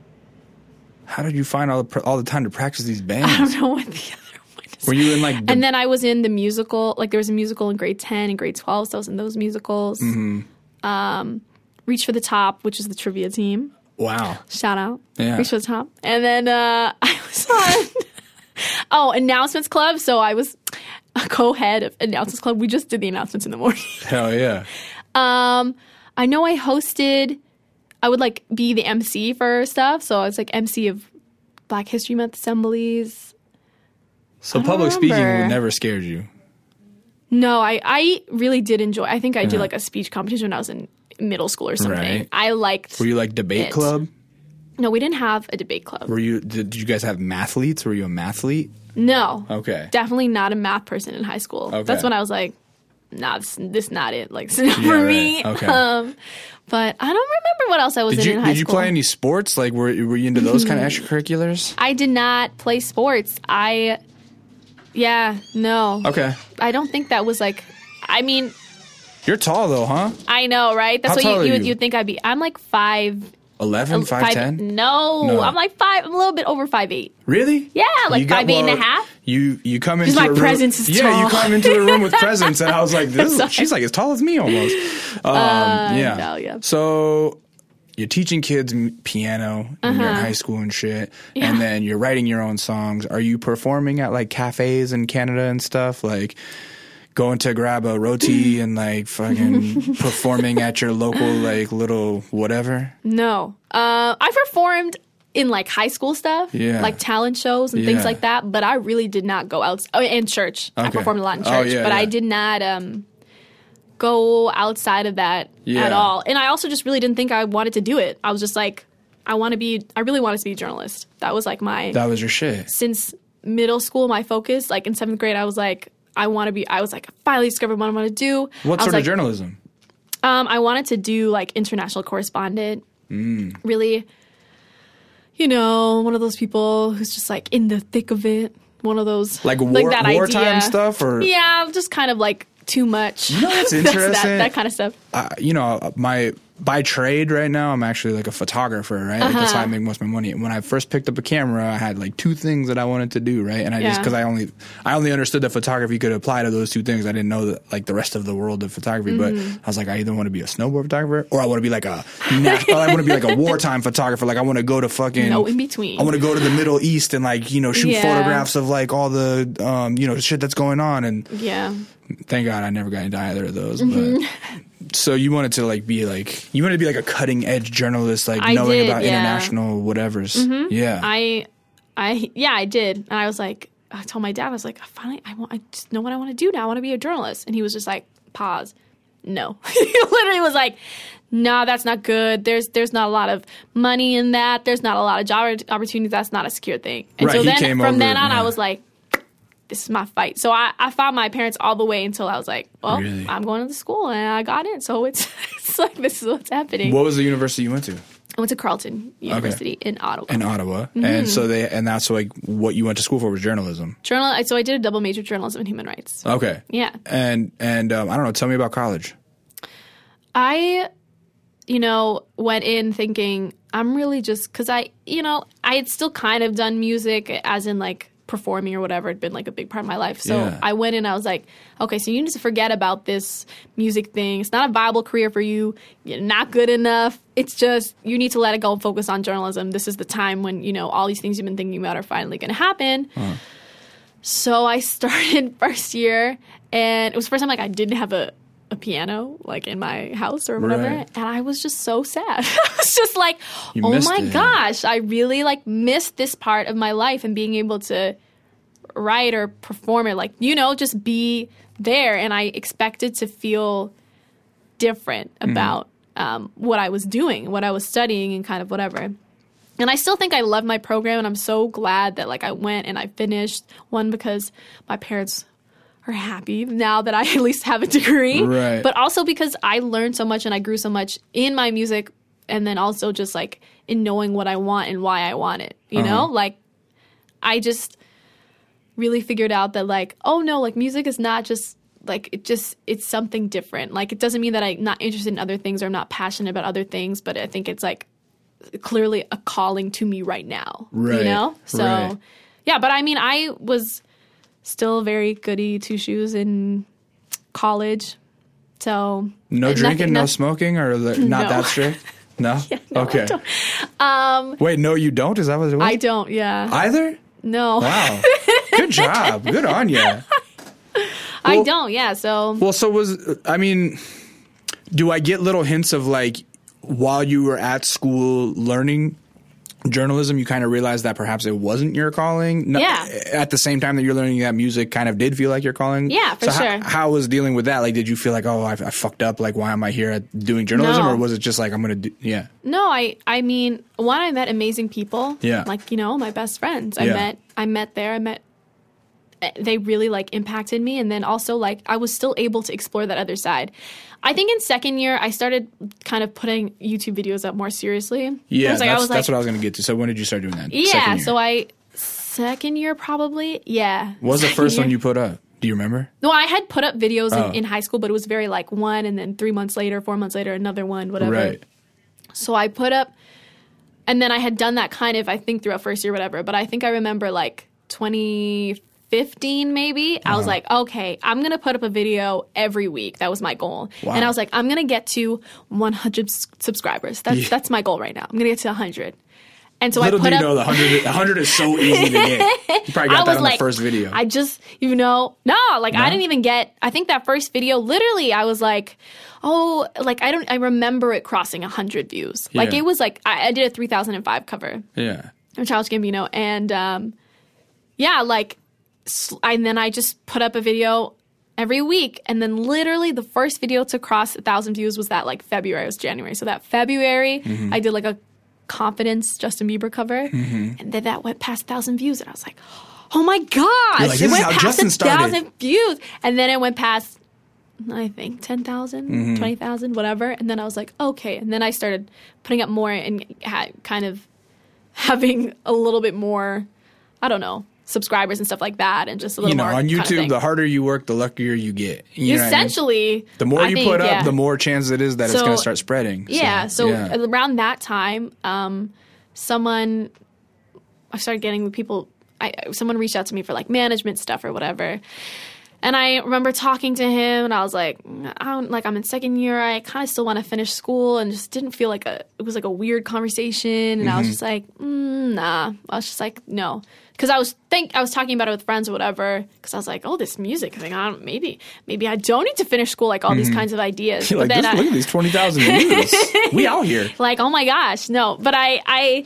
how did you find all the pr- all the time to practice these
I
bands?
don't know what the other one is.
Were you in like? The,
And then I was in the musical, like there was a musical in grade ten and grade twelve, so I was in those musicals.
Mm-hmm.
Um, Reach for the Top, which is the trivia team.
wow.
Shout out.
Yeah.
Reach for the Top. And then uh, I was on, oh, Announcements Club. So I was a co-head of Announcements Club. We just did the announcements in the morning.
Hell yeah.
Um, I know I hosted, I would like be the M C for stuff. So I was like M C of Black History Month assemblies.
So public
remember.
speaking would never scared you.
No, I, I really did enjoy, I think I did
Yeah.
like a speech competition when I was in middle school or something.
Right.
I liked
Were you like debate
it.
club?
No, we didn't have a debate club.
Were you? Did, did you guys have mathletes? Were you a mathlete?
No.
Okay.
Definitely not a math person in high school.
Okay.
That's when I was like, nah, this, this not it. Like, it's not
Yeah,
for
right.
me.
Okay.
Um, but I don't remember what else I was
Did
in
you
in high
Did you
school.
play any sports? Like, were were you into those kind of extracurriculars?
I did not play sports. I, yeah, no.
Okay.
I don't think that was like, I mean,
You're tall though, huh?
I know, right? That's
How
what
tall
you,
are
you,
you?
you'd think I'd be. I'm like five.
Eleven, five, ten.
No,
No.
I'm like five. I'm a little bit over five eight.
Really?
Yeah, like
You got-
five eight and a
well,
half.
You you come into
my
a room,
presence is
yeah. You
tall.
come into a room with presence, and I was like, this is,
Sorry.
she's like as tall as me almost. Um, yeah.
no, yeah.
So you're teaching kids m- piano when you're in high school and shit,
Uh-huh. Yeah.
and then you're writing your own songs. Are you performing at like cafes in Canada and stuff like? Going to grab a roti and like fucking performing at your local like little whatever.
No. Uh, I performed in like high school stuff,
Yeah.
like talent shows and
Yeah.
things like that, but I really did not go out. Oh, and church. I
Okay.
performed a lot in
Oh,
church,
yeah,
but I
yeah.
did not um, go outside of that
Yeah.
at all. And I also just really didn't think I wanted to do it. I was just like, I want to be, I really wanted to be a journalist. That was like my,
That was your shit.
since middle school, my focus, like in seventh grade, I was like, I want to be, I was like, I finally discovered what I want to do.
What
I was
sort
like,
of journalism?
Um, I wanted to do like international correspondent.
Mm.
Really, you know, one of those people who's just like in the thick of it. One of those
Like war,
that
wartime
idea.
stuff, or
Yeah, just kind of like too much.
You know what's
That's
interesting?
that, that kind of stuff.
uh, you know, my by trade right now, I'm actually like a photographer, right? Like, that's how
Uh-huh.
I make most of my money. And when I first picked up a camera, I had like two things that I wanted to do, right? And I just
Yeah.
because I only I only understood that photography could apply to those two things. I didn't know that like the rest of the world of photography.
Mm-hmm.
But I was like, I either want to be a snowboard photographer or I want to be like a nat- or I want to be like a wartime photographer. Like I want to go to fucking
No in between.
I want to go to the Middle East and like you know shoot
Yeah.
photographs of like all the um, you know shit that's going on. And
Yeah.
thank God I never got into either of those.
Mm-hmm.
But so you wanted to like be like you wanted to be like a cutting edge journalist, like
I
knowing
did,
about
yeah. Mm-hmm.
international whatevers. Yeah.
I, I, yeah, I did. And I was like, I told my dad, I was like, finally, I want, I just know what I want to do now. I want to be a journalist. And he was just like, pause. No. He literally was like, no, that's not good. There's, there's not a lot of money in that. There's not a lot of job opportunities. That's not a secure thing. And
Right,
so
he
then
came
from
over,
then on,
yeah.
I was like, this is my fight. So I, I fought my parents all the way until I was like, well,
Really?
I'm going to the school and I got in. So it's, it's like, this is what's happening.
What was the university you went to?
I went to Carleton University in Ottawa.
In Ottawa.
Mm-hmm.
And so they and that's like what you went to school for was journalism.
Journal. So I did a double major, journalism and human rights.
Okay.
Yeah.
And and um, I don't know, tell me about college.
I, you know, went in thinking I'm really just because I, you know, I had still kind of done music as in like performing or whatever had been like a big part of my life. So
Yeah.
I went in, I was like, okay, so you need to forget about this music thing. It's not a viable career for you. You're not good enough. It's just you need to let it go and focus on journalism. This is the time when, you know, all these things you've been thinking about are finally going to happen.
Uh-huh.
So I started first year, and it was the first time like I didn't have a, a piano like in my house or whatever,
Right.
and I was just so sad. I was just like,
You
oh
missed
my
it.
gosh, I really like missed this part of my life and being able to write or perform it, like you know, just be there. And I expected to feel different
Mm-hmm.
about um, what I was doing, what I was studying, and kind of whatever. And I still think I love my program, and I'm so glad that like I went and I finished one because my parents are happy now that I at least have a degree.
Right.
But also because I learned so much and I grew so much in my music, and then also just like in knowing what I want and why I want it. You know, like I just really figured out that like, oh no, like music is not just like it just it's something different. Like it doesn't mean that I'm not interested in other things or I'm not passionate about other things, but I think it's like clearly a calling to me right now.
Right,
You know? So
right.
yeah, but I mean I was still very goody two shoes in college. So
No
nothing-
drinking, no
nothing-
smoking, or the, not
No.
that strict? No?
no, I
okay.
don't. Um
Wait, no, you don't? Is that what it was?
I don't, yeah.
Either?
no.
Wow. Good job. Good on you.
I
Well-
don't, yeah. So
Well, so was I mean, do I get little hints of like while you were at school learning journalism, you kind of realized that perhaps it wasn't your calling? No,
yeah.
At the same time that you're learning that music kind of did feel like your calling?
Yeah, for
so
sure.
How, how was dealing with that? Like, did you feel like, oh, I, I fucked up? Like, why am I here at doing journalism?
No.
Or was it just like, I'm going to do, yeah.
No, I, I mean, one, I met amazing people.
Yeah.
Like, you know, my best friends. I
Yeah.
met, I met there. I met, they really like impacted me. And then also like, I was still able to explore that other side. I think in second year, I started kind of putting YouTube videos up more seriously.
Yeah,
like,
that's,
I was
that's
like,
what I was going to get to. So when did you start doing that?
Yeah,
Second year.
so I, second year probably, yeah.
What was the
Second
first
year.
one you put up? Do you remember?
No, I had put up videos
Oh.
in, in high school, but it was very like one, and then three months later, four months later, another one, whatever.
Right.
So I put up, and then I had done that kind of, I think, throughout first year, whatever. But I think I remember like twenty fifteen maybe, I was like, okay, I'm going to put up a video every week. That was my goal.
Wow.
And I was like, I'm going to get to one hundred s- subscribers. That's
Yeah.
that's my goal right now. I'm going to get to one hundred. And so
Little
I put
do you
up,
know, the one hundred, one hundred is so easy to get. You probably got
I
that
was
on
like,
the first video.
I just, you know, no, like
No?
I didn't even get, I think that first video, literally, I was like, oh, like I don't, I remember it crossing one hundred views. Like
Yeah.
it was like, I, I did a three thousand five cover
yeah.
of Childish Gambino. And um, yeah, like, s- and then I just put up a video every week. And then literally the first video to cross a thousand views was that like February, it was January. So that February,
Mm-hmm.
I did like a Confidence Justin Bieber cover. And then that went past a thousand views. And I was like, oh my gosh,
You're like,
it
this is
went
how
past
Justin
a
started.
thousand views. And then it went past, I think, ten thousand,
Mm-hmm.
twenty thousand, whatever. And then I was like, okay. And then I started putting up more and ha- kind of having a little bit more, I don't know, subscribers and stuff like that. And just a little
You know,
more
on
kind of
YouTube,
thing.
the harder you work, the luckier you get. You know what I mean?
Essentially,
The more
I
you
think,
put up,
yeah.
the more chance it is that it's
So-
going to start spreading.
Yeah. So,
yeah.
around that time, um, someone, I started getting people, I, someone reached out to me for like management stuff or whatever. And I remember talking to him and I was like, I don't, like I'm in second year. I kind of still want to finish school and just didn't feel like a, it was like a weird conversation. And I was just like, mm, nah, I was just like, no. Cause I was think I was talking about it with friends or whatever. Cause I was like, oh, this music thing, I don't, maybe, maybe I don't need to finish school. Like all these kinds of ideas.
You're like,
But then
this,
I-
look at these twenty thousand views. We out here.
like, oh my gosh, no. But I, I,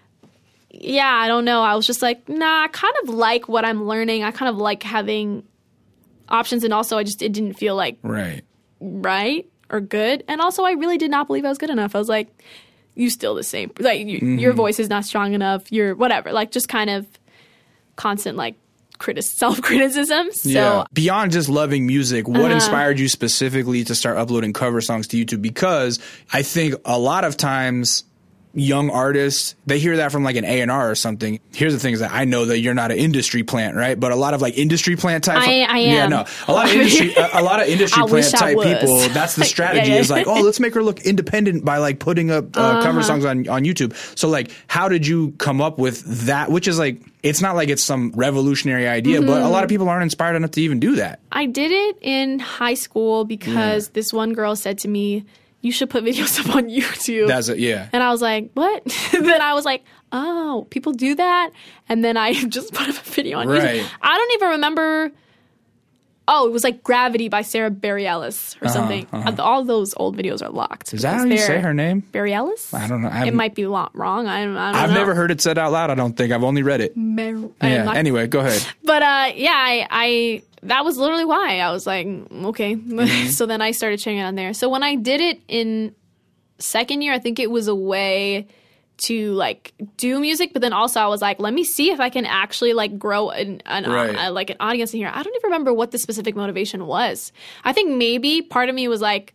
yeah, I don't know. I was just like, nah, I kind of like what I'm learning. I kind of like having options. And also, I just, it didn't feel like
Right.
right or good. And also, I really did not believe I was good enough. I was like, you still the same. Like, you,
Mm-hmm.
your voice is not strong enough. You're whatever. Like, just kind of constant, like, critic- self-criticism. So,
Yeah. Beyond just loving music, what
Uh-huh.
inspired you specifically to start uploading cover songs to YouTube? Because I think a lot of times young artists, they hear that from like an A and R or something. Here's the thing is that I know that you're not an industry plant, right? But a lot of like industry plant type.
I- I am.
Yeah, no. A lot of industry, a, a lot of industry
I wish
plant
I
type
was.
people, that's the
Yeah,
strategy
yeah.
is like, oh, let's make her look independent by like putting up uh,
Uh-huh.
cover songs on, on YouTube. So like, how did you come up with that? Which is like, it's not like it's some revolutionary idea, but
Mm-hmm.
a lot of people aren't inspired enough to even do that.
I did it in high school because
Yeah.
this one girl said to me, you should put videos up on YouTube.
That's it, yeah.
And I was like, what? Then I was like, oh, people do that? And then I just put up a video on
Right.
YouTube. I don't even remember. Oh, it was like Gravity by Sarah Bareilles or something.
uh-huh.
All those old videos are locked.
Is that
because
how you
they're-
say her name?
Bareilles?
I don't know. I
It
haven't-
might be lo- wrong. I don't, I don't
I've
know.
never heard it said out loud, I don't think. I've only read it.
Mar- I'm
Yeah.
not-
Anyway, go ahead.
But uh, yeah, I, I that was literally why I was like, okay.
Mm-hmm.
So then I started sharing it on there. So when I did it in second year, I think it was a way to like do music, but then also I was like, let me see if I can actually like grow an, an
Right.
uh, like an audience in here. I don't even remember what the specific motivation was. I think maybe part of me was like,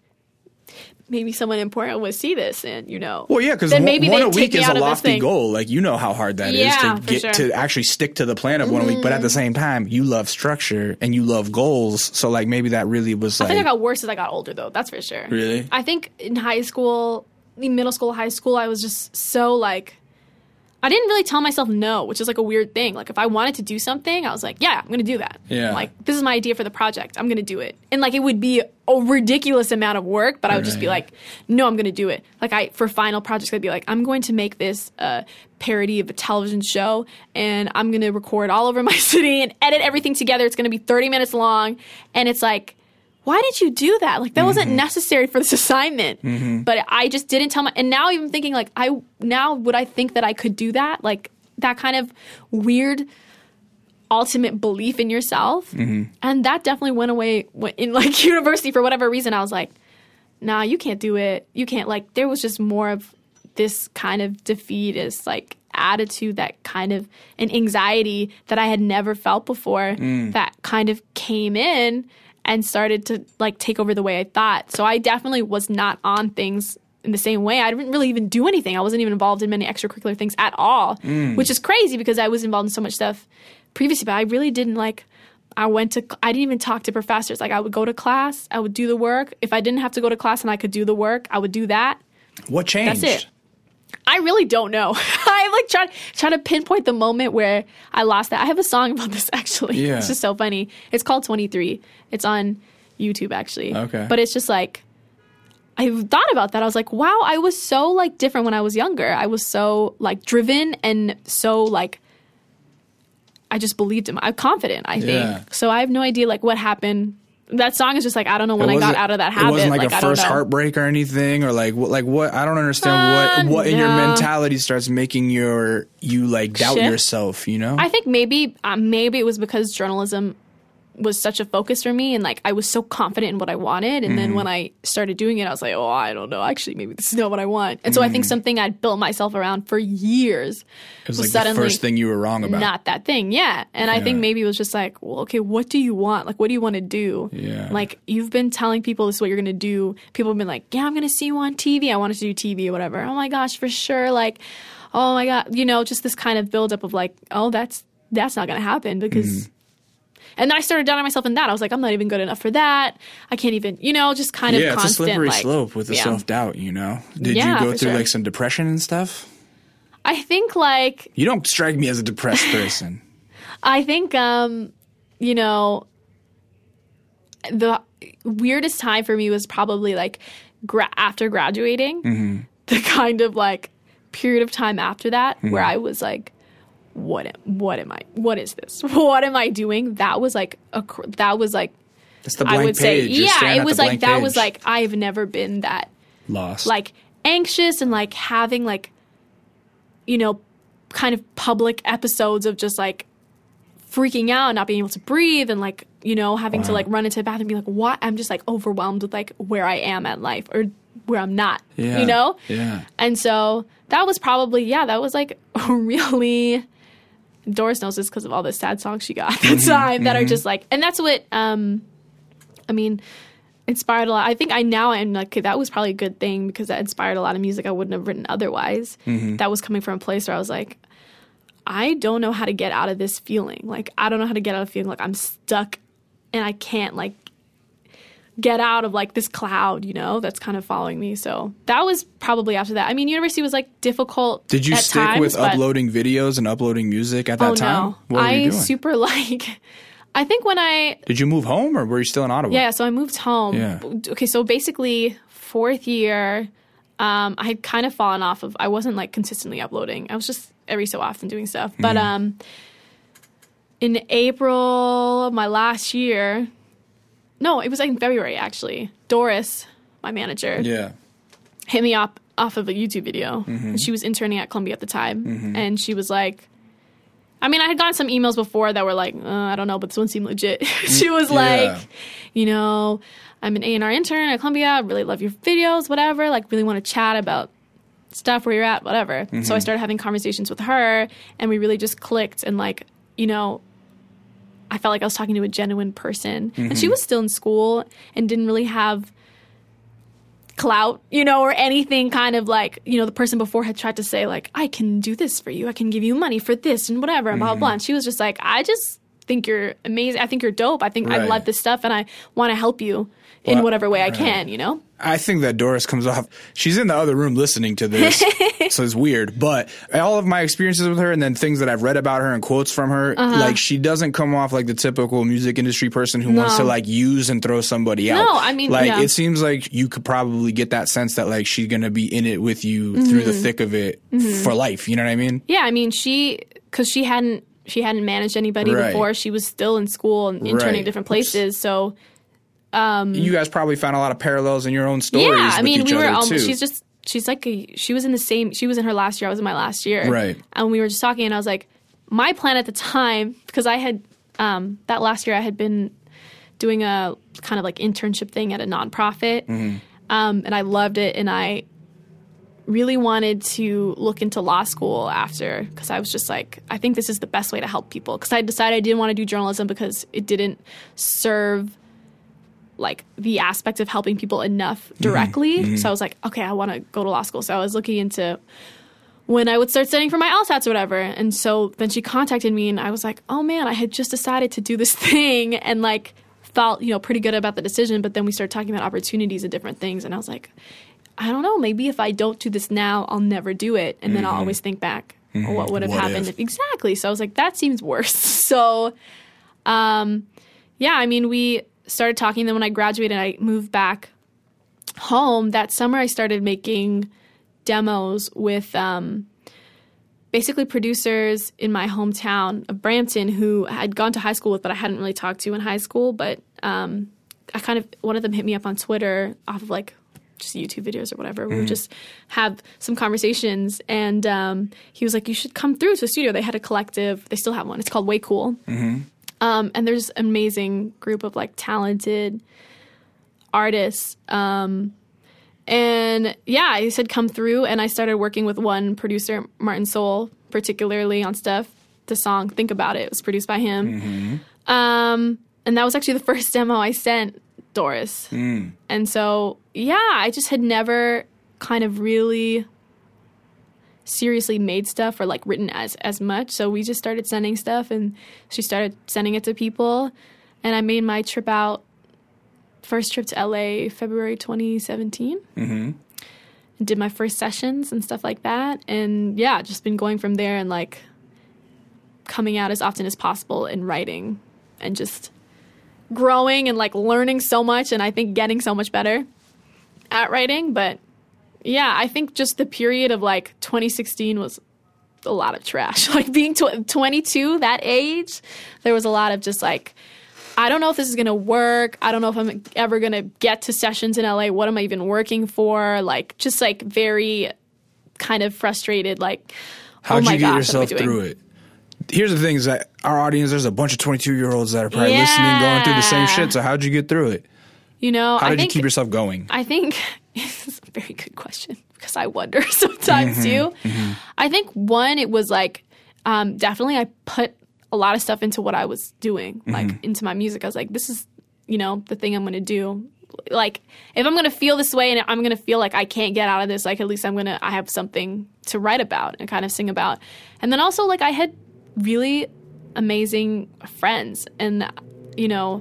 maybe someone important would see this, and you know,
Well, yeah, because
then
one,
maybe
one
they'd
a
take
week
me
is
out
a
of this
lofty
thing.
goal. Like, you know how hard that is
Yeah,
to
for
get
sure.
to actually stick to the plan of one a week. But at the same time, you love structure and you love goals. So, like, maybe that really was
I
like.
think I got worse as I got older, though. That's for sure.
Really?
I think in high school, in middle school, high school, I was just so like, I didn't really tell myself no, which is like a weird thing. Like if I wanted to do something, I was like, yeah, I'm going to do that.
Yeah.
Like this is my idea for the project. I'm going to do it. And like it would be a ridiculous amount of work, but I would just be
Right.
like, no, I'm going to do it. Like I, for final projects, I'd be like, I'm going to make this a parody of a television show and I'm going to record all over my city and edit everything together. It's going to be thirty minutes long. And it's like, why did you do that? Like, that mm-hmm. wasn't necessary for this assignment.
Mm-hmm.
But I just didn't tell my, and now I'm thinking, like, I, now would I think that I could do that? Like, that kind of weird ultimate belief in yourself.
Mm-hmm.
And that definitely went away in, like, university for whatever reason. I was like, nah, you can't do it. You can't, like, there was just more of this kind of defeatist, like, attitude, that kind of an anxiety that I had never felt before
mm.
that kind of came in and started to, like, take over the way I thought. So I definitely was not on things in the same way. I didn't really even do anything. I wasn't even involved in many extracurricular things at all,
mm.
which is crazy because I was involved in so much stuff previously, but I really didn't, like, I went to, I didn't even talk to professors. Like, I would go to class, I would do the work. If I didn't have to go to class and I could do the work, I would do that.
What changed?
That's it. I really don't know. I like try try to pinpoint the moment where I lost that. I have a song about this actually.
Yeah.
It's just so funny. It's called twenty-three. It's on YouTube actually.
Okay.
But it's just like, I thought about that. I was like, wow, I was so like different when I was younger. I was so like driven and so like, I just believed in my, I'm confident, I think.
Yeah.
So I have no idea like what happened. That song is just like, I don't know when I got out of that habit.
It wasn't like,
like
a
I don't
first
know.
heartbreak or anything, or like what? Like what? I don't understand
Uh,
what what in your
no.
mentality starts making your you like doubt
Shift?
yourself. You know?
I think maybe uh, maybe it was because journalism was such a focus for me, and like I was so confident in what I wanted, and
Mm-hmm.
then when I started doing it, I was like, oh, I don't know, actually, maybe this is not what I want. And so I think something I'd built myself around for years
it was,
was
like
suddenly
the first thing you were wrong about.
not that thing, yeah. And I think
Yeah.
maybe it was just like, well, okay, what do you want? Like, what do you want to do?
Yeah.
Like, you've been telling people this is what you're going to do. People have been like, yeah, I'm going to see you on T V. I wanted to do T V or whatever. Oh my gosh, for sure. Like, oh my God, you know, just this kind of buildup of like, oh, that's that's not going to happen because.
Mm-hmm.
And then I started doubting myself in that. I was like, I'm not even good enough for that. I can't even, you know, just kind
yeah,
of constant.
it's a slippery
like,
slope with the
yeah.
self doubt. You know? Did
Yeah,
you go
for
through
sure.
like some depression and stuff?
I think like,
You don't strike me as a depressed person.
I think, um, you know, the weirdest time for me was probably like gra- after graduating,
Mm-hmm.
the kind of like period of time after that
Mm-hmm.
where I was like, what am, what am I, what is this? What am I doing? That was like, a, cr- that was like,
It's the
I
blank
would say,
page. You're
yeah,
staring
it
at
was
the
like,
blank
that
page.
was like, I've never been that
Lost.
like anxious and like having like, you know, kind of public episodes of just like freaking out, not being able to breathe, and like, you know, having to
Wow.
like run into the bathroom and be like, what? I'm just like overwhelmed with like where I am at life or where I'm not,
Yeah.
you know?
Yeah.
And so that was probably, yeah, that was like really, Doris knows this because of all the sad songs she got at the time that are just like, and that's what, um, I mean, inspired a lot. I think I now am like, that was probably a good thing because that inspired a lot of music I wouldn't have written otherwise.
Mm-hmm.
That was coming from a place where I was like, I don't know how to get out of this feeling. Like, I don't know how to get out of feeling like I'm stuck and I can't like get out of like this cloud, you know, that's kind of following me. So that was probably after that. I mean, university was like difficult.
Did you
at
stick
times,
with
but-
uploading videos and uploading music at that
oh,
time?
No.
What were
I
you doing?
super like, I think when I,
Did you move home or were you still in Ottawa?
yeah, so I moved home.
Yeah.
Okay, so basically fourth year, um, I had kind of fallen off of, I wasn't like consistently uploading. I was just every so often doing stuff. But
Mm-hmm.
um, in April of my last year, no, it was like in February actually, Doris, my manager,
Yeah.
hit me up off of a YouTube video. And she was interning at Columbia at the time.
Mm-hmm.
And she was like, I mean, I had gotten some emails before that were like, uh, I don't know, but this one seemed legit. She was
Yeah.
like, you know, I'm an A and R intern at Columbia. I really love your videos, whatever. Like, really want to chat about stuff where you're at, whatever.
Mm-hmm.
So I started having conversations with her, and we really just clicked. And like, you know, I felt like I was talking to a genuine person. And she was still in school and didn't really have clout, you know, or anything kind of like, you know, the person before had tried to say like, I can do this for you. I can give you money for this and whatever and blah, blah, blah. And she was just like, I just think you're amazing. I think you're dope. I think I
Right.
love this stuff and I want to help you in
Well,
whatever way I
right.
can, you know?
I think that Doris comes off. She's in the other room listening to this, so it's weird. But all of my experiences with her, and then things that I've read about her and quotes from her, like she doesn't come off like the typical music industry person who wants to
No.
like use and throw somebody out.
No, I mean,
like
yeah.
it seems like you could probably get that sense that like she's gonna be in it with you through the thick of it for life. You know what I mean?
Yeah, I mean, she, because she hadn't, she hadn't managed anybody
Right.
before. She was still in school and interning
Right.
different places. So um,
you guys probably found a lot of parallels in your own stories.
yeah, I
with
mean,
each
we were.
other
Um,
too.
she's just. She's like a, she was in the same. She was in her last year. I was in my last year.
Right.
And we were just talking, and I was like, my plan at the time, because I had um, that last year I had been doing a kind of like internship thing at a nonprofit,
mm-hmm.
um, and I loved it, and I really wanted to look into law school after, because I was just like, I think this is the best way to help people, because I decided I didn't want to do journalism because it didn't serve like the aspect of helping people enough directly.
Mm-hmm.
So I was like, okay, I want to go to law school. So I was looking into when I would start studying for my LSATs or whatever. And so then she contacted me, and I was like, oh man, I had just decided to do this thing, and like felt, you know, pretty good about the decision. But then we started talking about opportunities and different things. And I was like, I don't know, maybe if I don't do this now, I'll never do it. And then mm-hmm. I'll always think back, mm-hmm. oh, what would have
what
happened?
if?
If? Exactly. So I was like, that seems worse. So, um, yeah, I mean, we started talking. Then when I graduated, I moved back home. That summer, I started making demos with um, basically producers in my hometown of Brampton who I'd gone to high school with, but I hadn't really talked to in high school. But um, I kind of, one of them hit me up on Twitter off of like just YouTube videos or whatever. Mm-hmm. We would just have some conversations. And um, he was like, you should come through to the studio. They had a collective. They still have one. It's called Way Cool.
Mm-hmm.
Um, and there's an amazing group of like talented artists. Um, and yeah, he said come through, and I started working with one producer, Martin Soul, particularly on stuff. The song Think About It was produced by him.
Mm-hmm.
Um, and that was actually the first demo I sent Doris.
Mm. And
so, yeah, I just had never kind of really seriously made stuff or like written as as much. So we just started sending stuff, and she started sending it to people, and I made my trip out, first trip to L A February twenty seventeen.
Mm-hmm.
And did my first sessions and stuff like that, and yeah, just been going from there and like coming out as often as possible and writing and just growing and like learning so much, and I think getting so much better at writing. But yeah, I think just the period of like twenty sixteen was a lot of trash. Like being tw- twenty-two, that age, there was a lot of just like, I don't know if this is going to work. I don't know if I'm ever going to get to sessions in L A. What am I even working for? Like, just like very kind of frustrated. Like,
how'd
oh my
you get
gosh,
yourself
what am I doing?
through it? Here's the thing is that our audience, there's a bunch of twenty-two-year-olds that are probably
Yeah.
listening, going through the same shit. So how'd you get through it?
You know,
How
I
did
think,
you keep yourself going?
I think it's a very good question, because I wonder sometimes
Mm-hmm,
too.
mm-hmm.
I think one, it was like um, definitely I put a lot of stuff into what I was doing, like
Mm-hmm.
into my music. I was like, this is, you know, the thing I'm going to do. Like, if I'm going to feel this way and I'm going to feel like I can't get out of this, like at least I'm going to, I have something to write about and kind of sing about. And then also like I had really amazing friends, and, you know,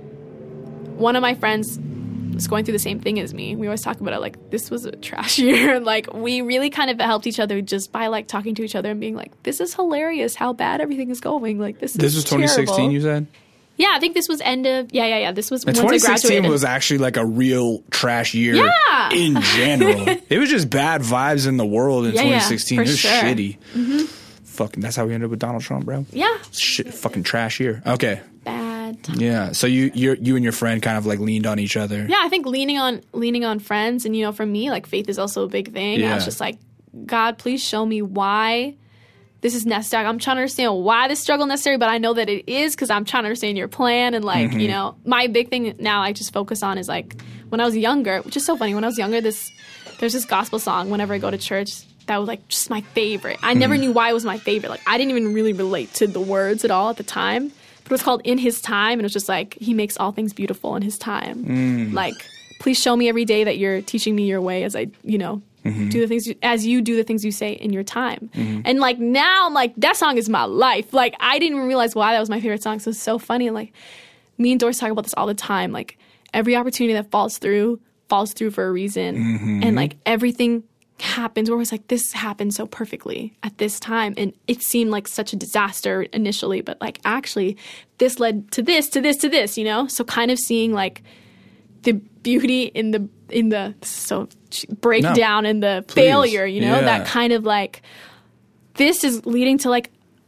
one of my friends was going through the same thing as me. We always talk about it like, this was a trash year. Like, we really kind of helped each other just by like talking to each other and being like, this is hilarious how bad everything is going. Like, this,
This
is
was twenty sixteen,
terrible.
you said?
Yeah, I think this was end of, yeah, yeah, yeah. This was
And
once I
twenty sixteen
graduated.
was actually like a real trash year
Yeah.
in general. It was just bad vibes in the world in
Yeah, yeah,
twenty sixteen.
for
It was
sure.
shitty.
Mm-hmm.
Fucking, that's how we ended up with Donald Trump, bro.
Yeah.
Shit, fucking trash year. Okay.
Bad time.
Yeah. So you you you and your friend kind of like leaned on each other.
Yeah, I think leaning on leaning on friends, and you know, for me, like faith is also a big thing.
Yeah.
I was just like, God, please show me why this is necessary. I'm trying to understand why this struggle is necessary, but I know that it is because I'm trying to understand your plan. And like,
Mm-hmm.
you know, my big thing now I just focus on is like when I was younger, which is so funny. When I was younger, this there's this gospel song whenever I go to church that was like just my favorite. I never
Mm-hmm.
knew why it was my favorite. Like, I didn't even really relate to the words at all at the time. But it was called In His Time, and it was just like, He makes all things beautiful in His time.
Mm.
Like, please show me every day that you're teaching me your way as I, you know,
Mm-hmm.
do the things you, as you do the things you say in your time. Mm-hmm. And like now, I'm like, that song is my life. Like, I didn't even realize why that was my favorite song. So it's so funny. Like, me and Doris talk about this all the time. Like, every opportunity that falls through falls through for a reason,
Mm-hmm.
and like everything happens. We're always like, this happened so perfectly at this time, and it seemed like such a disaster initially, but like actually, this led to this, to this, to this. You know, so kind of seeing like the beauty in the in the so breakdown
No,
in the
please.
failure, you know,
Yeah.
that kind of like, this is leading to like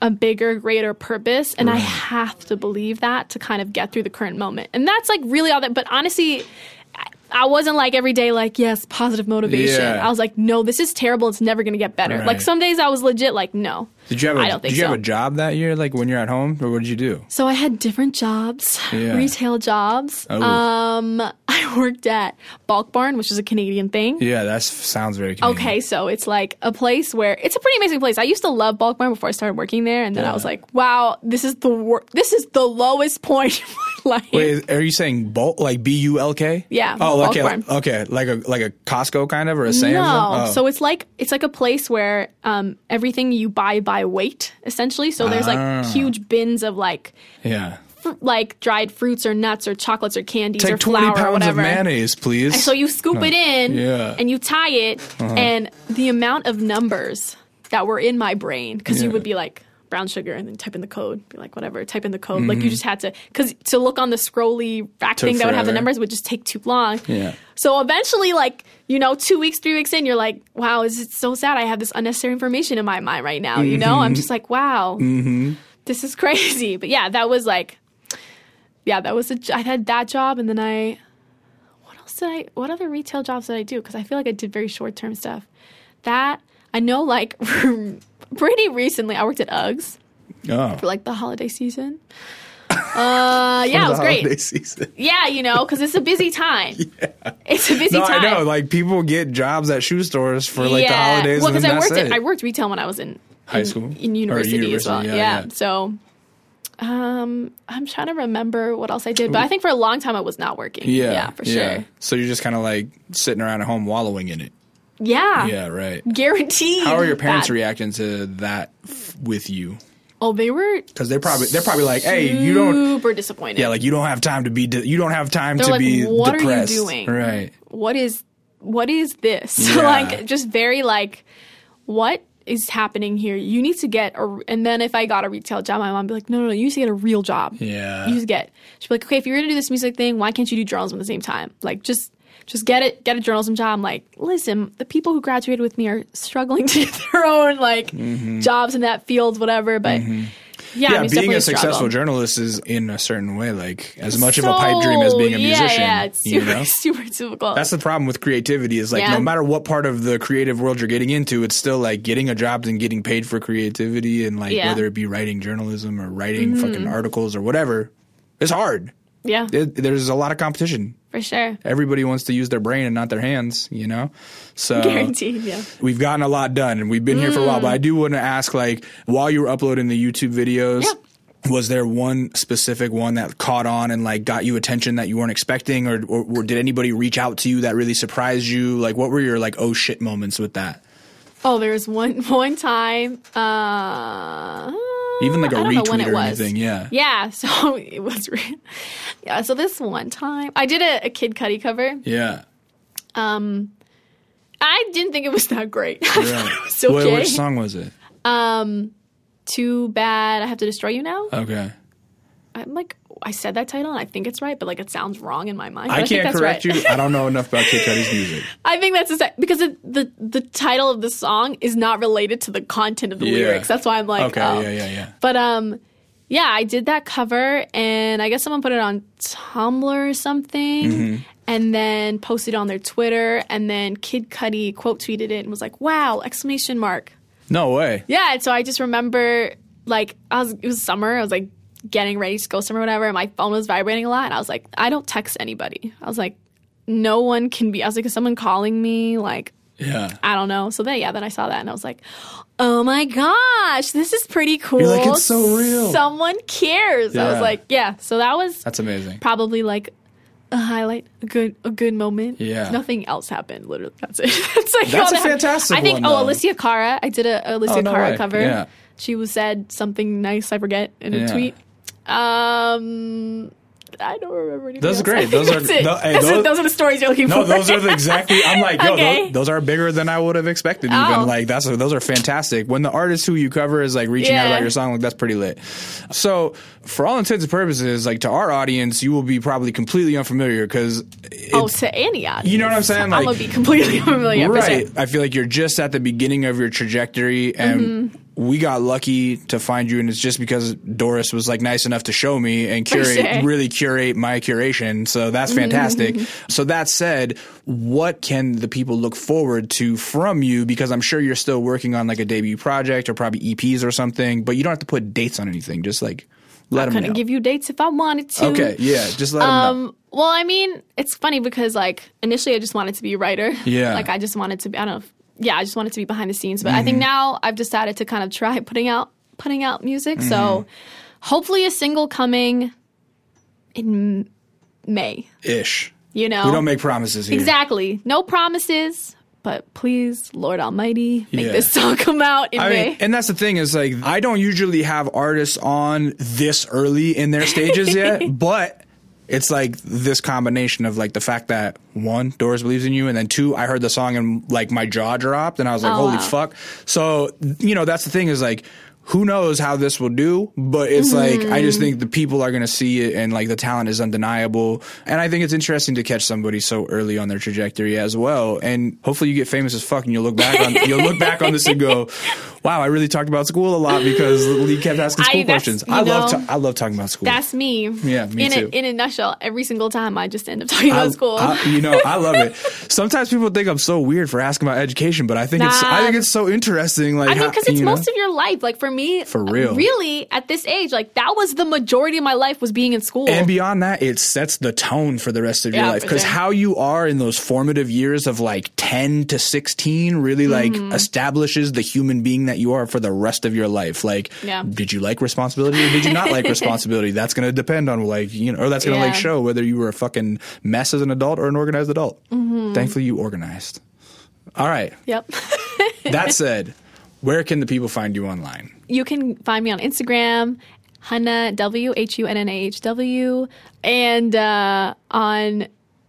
a bigger, greater purpose. And
Right.
I have to believe that to kind of get through the current moment. And that's like really all that. But honestly, I- I wasn't like every day like, yes, positive motivation.
Yeah.
I was like, no, this is terrible. It's never going to get better.
Right.
Like some days I was legit like, no.
Did you have a,
I don't think
did you
so.
have a job that year, like when you're at home, or what did you do?
So I had different jobs,
Yeah.
retail jobs.
Oh.
Um, I worked at Bulk Barn, which is a Canadian thing.
Yeah, that sounds very Canadian.
Okay, so it's like a place where it's a pretty amazing place. I used to love Bulk Barn before I started working there, and then
Yeah.
I was like, "Wow, this is the wor- this is the lowest point in my life."
Wait, is- are you saying bulk, like B U L K?
Yeah,
Oh,
Bulk
okay,
Barn.
like, okay, like a like a Costco kind of or a Sam's?
No,
Oh.
so it's like it's like a place where um, everything you buy by weight, essentially. So there's like
Ah.
huge bins of like
yeah.
fr- like dried fruits or nuts or chocolates or candies
Take
or
twenty
flour or
pounds
whatever.
of mayonnaise, please.
And so you scoop it in
Yeah.
and you tie it, and the amount of numbers that were in my brain, because you
Yeah.
would be like brown sugar and then type in the code, be like whatever, type in the code.
Mm-hmm.
Like you just had to, because to look on the scrolly back
Took
thing that would have the
forever.
numbers would just take too long.
Yeah.
So eventually, like, you know, two weeks, three weeks in, you're like, wow, is it so sad I have this unnecessary information in my mind right now, you know?
Mm-hmm.
I'm just like, wow, this is crazy. But yeah, that was like, yeah, that was a, I had that job, and then I, what else did I, what other retail jobs did I do? Because I feel like I did very short-term stuff. That, I know, like, pretty recently, I worked at Uggs
Oh.
for, like, the holiday season. Uh, yeah, it was great.
Holiday season.
Yeah, you know, because it's a busy time. It's a busy
No,
time.
I know. Like people get jobs at shoe stores for like the holidays.
Well,
and
because
then
I
that's
worked
it.
at, I worked retail when I was in
High
in-
school?
in
Or
university, as well.
university,
Yeah,
yeah, yeah.
So, um, I'm trying to remember what else I did, but I think for a long time I was not working.
yeah,
yeah, for
yeah.
sure.
So you're just kind of like sitting around at home wallowing in it.
Yeah,
Yeah, right.
guaranteed.
How are your parents
that.
reacting to that f- with you?
Oh, they were
Because they're probably they're probably like, hey, you don't.
super disappointed.
Yeah, like you don't have time to be. De- you don't have time
They're
to
like,
be
what
depressed.
are you doing?
Right.
What is what is this?
Yeah.
Like, just very like, what is happening here? You need to get a. And then if I got a retail job, my mom would be like, no, no, no, you need to get a real job.
Yeah.
You need to get. She'd be like, okay, if you're gonna do this music thing, why can't you do journalism at the same time? Like, just. Just get it, get a journalism job. I'm like, listen, the people who graduated with me are struggling to get their own like jobs in that field, whatever. But yeah,
Yeah,
I mean, it's
being
definitely
a successful
struggle.
journalist is in a certain way like as much
So,
of a pipe dream as being a musician.
Yeah, yeah, it's
you
super,
know?
super difficult.
That's the problem with creativity is like
Yeah.
no matter what part of the creative world you're getting into, it's still like getting a job and getting paid for creativity and like
Yeah.
whether it be writing journalism or writing fucking articles or whatever. It's hard.
yeah,
It, there's a lot of competition.
for sure.
Everybody wants to use their brain and not their hands, you know? So
Guaranteed, yeah.
we've gotten a lot done and we've been here for a while, but I do want to ask like while you were uploading the YouTube videos,
Yeah.
was there one specific one that caught on and like got you attention that you weren't expecting or, or, or did anybody reach out to you that really surprised you? Like what were your like oh shit moments with that?
Oh, there was one one time. Uh,
Even like a
I don't know when
retweet
it
or
was.
anything, yeah.
Yeah, so it was. Re- yeah, so this one time I did a, a Kid Cudi cover.
Yeah.
Um, I didn't think it was that great. I
Right.
thought it was okay.
Wait, which song was it?
Um, Too Bad I Have to Destroy You Now.
Okay.
I'm like, I said that title and I think it's right, but like it sounds wrong in my mind. But
I
I, think
can't
that's
correct
right.
you. I don't know enough about Kid Cudi's music.
I think that's a, because it, the the title of the song is not related to the content of the
Yeah.
lyrics. That's why I'm like,
Okay,
oh.
yeah, yeah, yeah.
But um, yeah, I did that cover, and I guess someone put it on Tumblr or something,
Mm-hmm.
and then posted it on their Twitter, and then Kid Cudi quote tweeted it and was like, "Wow!" Exclamation mark.
No way.
Yeah, and so I just remember, like, I was it was summer. I was like getting ready to go somewhere, or whatever. And my phone was vibrating a lot, and I was like, I don't text anybody. I was like, no one can be. I was like, is someone calling me? Like,
Yeah.
I don't know. So then, yeah, then I saw that, and I was like, oh my gosh, this is pretty cool.
You're like, it's so real.
Someone cares. I
Yeah.
was like, yeah. So that was
That's amazing.
probably like a highlight, a good, a good moment.
Yeah.
Nothing else happened. Literally, that's it. That's like
That's
all
a
that-
fantastic
I think.
one,
oh,
though.
Alicia Cara. I did a Alicia
Oh, no
Cara
way.
cover.
Yeah.
She was said something nice. I forget in a
Yeah.
tweet. Um. I don't remember anything
Those are
else.
great.
I think
Those are-
that's it.
tho- hey,
Those are-
those-
those are the stories you're looking
No,
for.
those are the exactly. I'm like, yo,
Okay.
those, those are bigger than I would have expected.
Oh.
Even like that's those are fantastic. When the artist who you cover is like reaching out
Yeah.
about your song, like that's pretty lit. So, for all intents and purposes, like to our audience, you will be probably completely unfamiliar because
Oh, to any audience.
You know what I'm saying?
I'm
Like-
gonna be completely unfamiliar. for
right.
sure.
I feel like you're just at the beginning of your trajectory, and we got lucky to find you, and it's just because Doris was like nice enough to show me and curate,
sure.
really curate my curation. So that's fantastic. So that said, what can the people look forward to from you? Because I'm sure you're still working on like a debut project or probably E Ps or something, but you don't have to put dates on anything. Just like let
I
them know.
couldn't give you dates if I wanted to.
Okay, yeah, just let them
Um,
know.
well, I mean, it's funny because like initially I just wanted to be a writer.
Yeah.
Like I just wanted to be, I don't know. If, yeah, I just wanted to be behind the scenes. But mm-hmm. I think now I've decided to kind of try putting out putting out music. Mm-hmm. So hopefully a single coming in May.
Ish.
You know?
We don't make promises here.
Exactly. No promises. But please, Lord Almighty, make
yeah.
this song come out in
I
May.
Mean, and that's the thing is like I don't usually have artists on this early in their stages yet, but it's like this combination of like the fact that one, Doris believes in you, and then two, I heard the song and like my jaw dropped and I was like,
oh,
holy
wow.
fuck. So, you know, that's the thing is like, who knows how this will do, but it's
mm-hmm.
like, I just think the people are going to see it and like the talent is undeniable. And I think it's interesting to catch somebody so early on their trajectory as well. And hopefully you get famous as fuck and you'll look back on, you'll look back on this and go, wow, I really talked about school a lot because Lee kept asking school
I,
questions. I
know,
love, ta- I love talking about school.
That's me.
Yeah, me
in
too.
A, in a nutshell, every single time I just end up talking
I,
about school.
I, you know, I love it. Sometimes people think I'm so weird for asking about education, but I think nah. it's, I think it's so interesting. Like,
I mean, because it's
you know?
most of your life. Like for me,
for real.
Really, at this age, like that was the majority of my life was being in school.
And beyond that, it sets the tone for the rest of your
yeah,
life. Because
sure.
how you are in those formative years of like ten to sixteen really like mm-hmm. establishes the human being that you are for the rest of your life. Like,
yeah.
did you like responsibility or did you not like responsibility? That's going to depend on like, you know, or that's going to yeah. like show whether you were a fucking mess as an adult or an organized adult.
Mm-hmm.
Thankfully, you organized. All right.
Yep.
That said, where can the people find you online?
You can find me on Instagram, Hunna W, H U N N A H W, and uh, on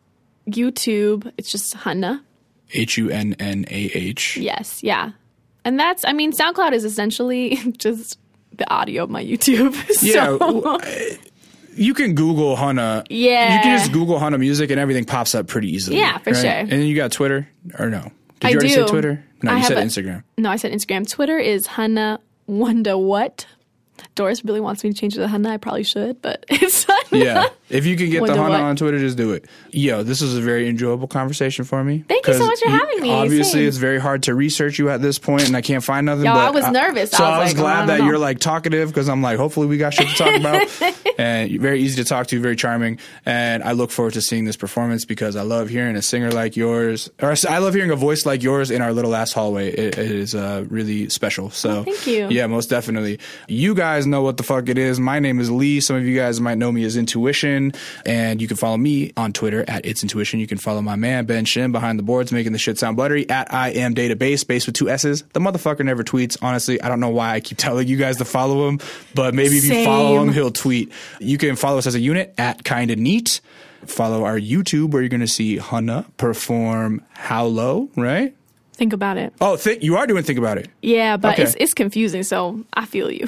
YouTube, it's just Hunna.
H U N N A H.
Yes, yeah. And that's, I mean, SoundCloud is essentially just the audio of my YouTube. So.
Yeah. You can Google Hunna.
Yeah.
You can just Google Hunna music and everything pops up pretty easily.
Yeah, for
right?
sure.
And then you got Twitter, or no? Did
I
you already
do.
say Twitter? No,
I
you said
a,
Instagram.
No, I said Instagram. Twitter is Hunna Wonder What. Doris really wants me to change it to Hunna. I probably should, but it's Hunna.
Yeah. If you can get
Wonder
the Hunna
what.
on Twitter, just do it. Yo, this was a very enjoyable conversation for me.
Thank you so much for
you,
having me.
Obviously,
Same.
It's very hard to research you at this point, and I can't find nothing.
Yo,
but
I was nervous.
So
I was,
I was
like,
glad
oh, I
that
know.
you're like talkative because I'm like, hopefully we got shit to talk about. And you're very easy to talk to, very charming. And I look forward to seeing this performance because I love hearing a singer like yours, or I love hearing a voice like yours in our little ass hallway. It, it is uh, really special. So
oh, thank you.
Yeah, most definitely. You guys know what the fuck it is. My name is Lee. Some of you guys might know me as Intuition, and you can follow me on Twitter at It's Intuition. You can follow my man Ben Shin behind the boards making the shit sound buttery at I Am Database, space with two S's. The motherfucker never tweets. Honestly, I don't know why I keep telling you guys to follow him, but maybe if
Same.
you follow him, he'll tweet. You can follow us as a unit at Kinda Neat. Follow our YouTube where you're going to see Hunna perform How Low, right?
Think about it.
Oh, th- you are doing Think About It.
Yeah, but
okay.
it's it's confusing, so I feel you.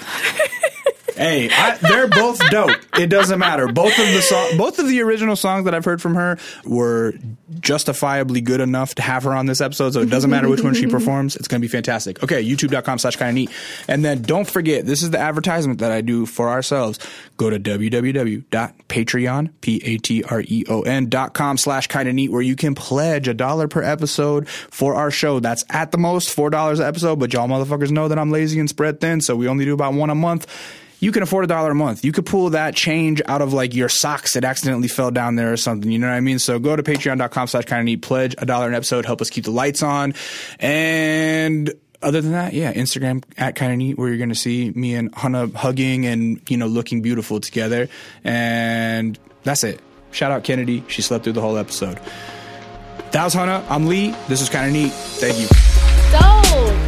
Hey, I, they're both dope. It doesn't matter. Both of the so- both of the original songs that I've heard from her were justifiably good enough to have her on this episode, so it doesn't matter which one she performs. It's going to be fantastic. Okay, youtube.com slash kinda neat. And then don't forget, this is the advertisement that I do for ourselves. Go to www.patreon, P-A-T-R-E-O-N dot com slash kinda neat, where you can pledge a dollar per episode for our show. That's at the most four dollars an episode, but y'all motherfuckers know that I'm lazy and spread thin, so we only do about one a month. You can afford a dollar a month. You could pull that change out of like your socks that accidentally fell down there or something. You know what I mean? So go to patreon.com slash kinda neat, pledge a dollar an episode, help us keep the lights on. And other than that, yeah, Instagram at kinda neat, where you're going to see me and Hunna hugging and, you know, looking beautiful together. And that's it. Shout out Kennedy. She slept through the whole episode. That was Hunna. I'm Lee. This was Kinda Neat. Thank you.
Dope.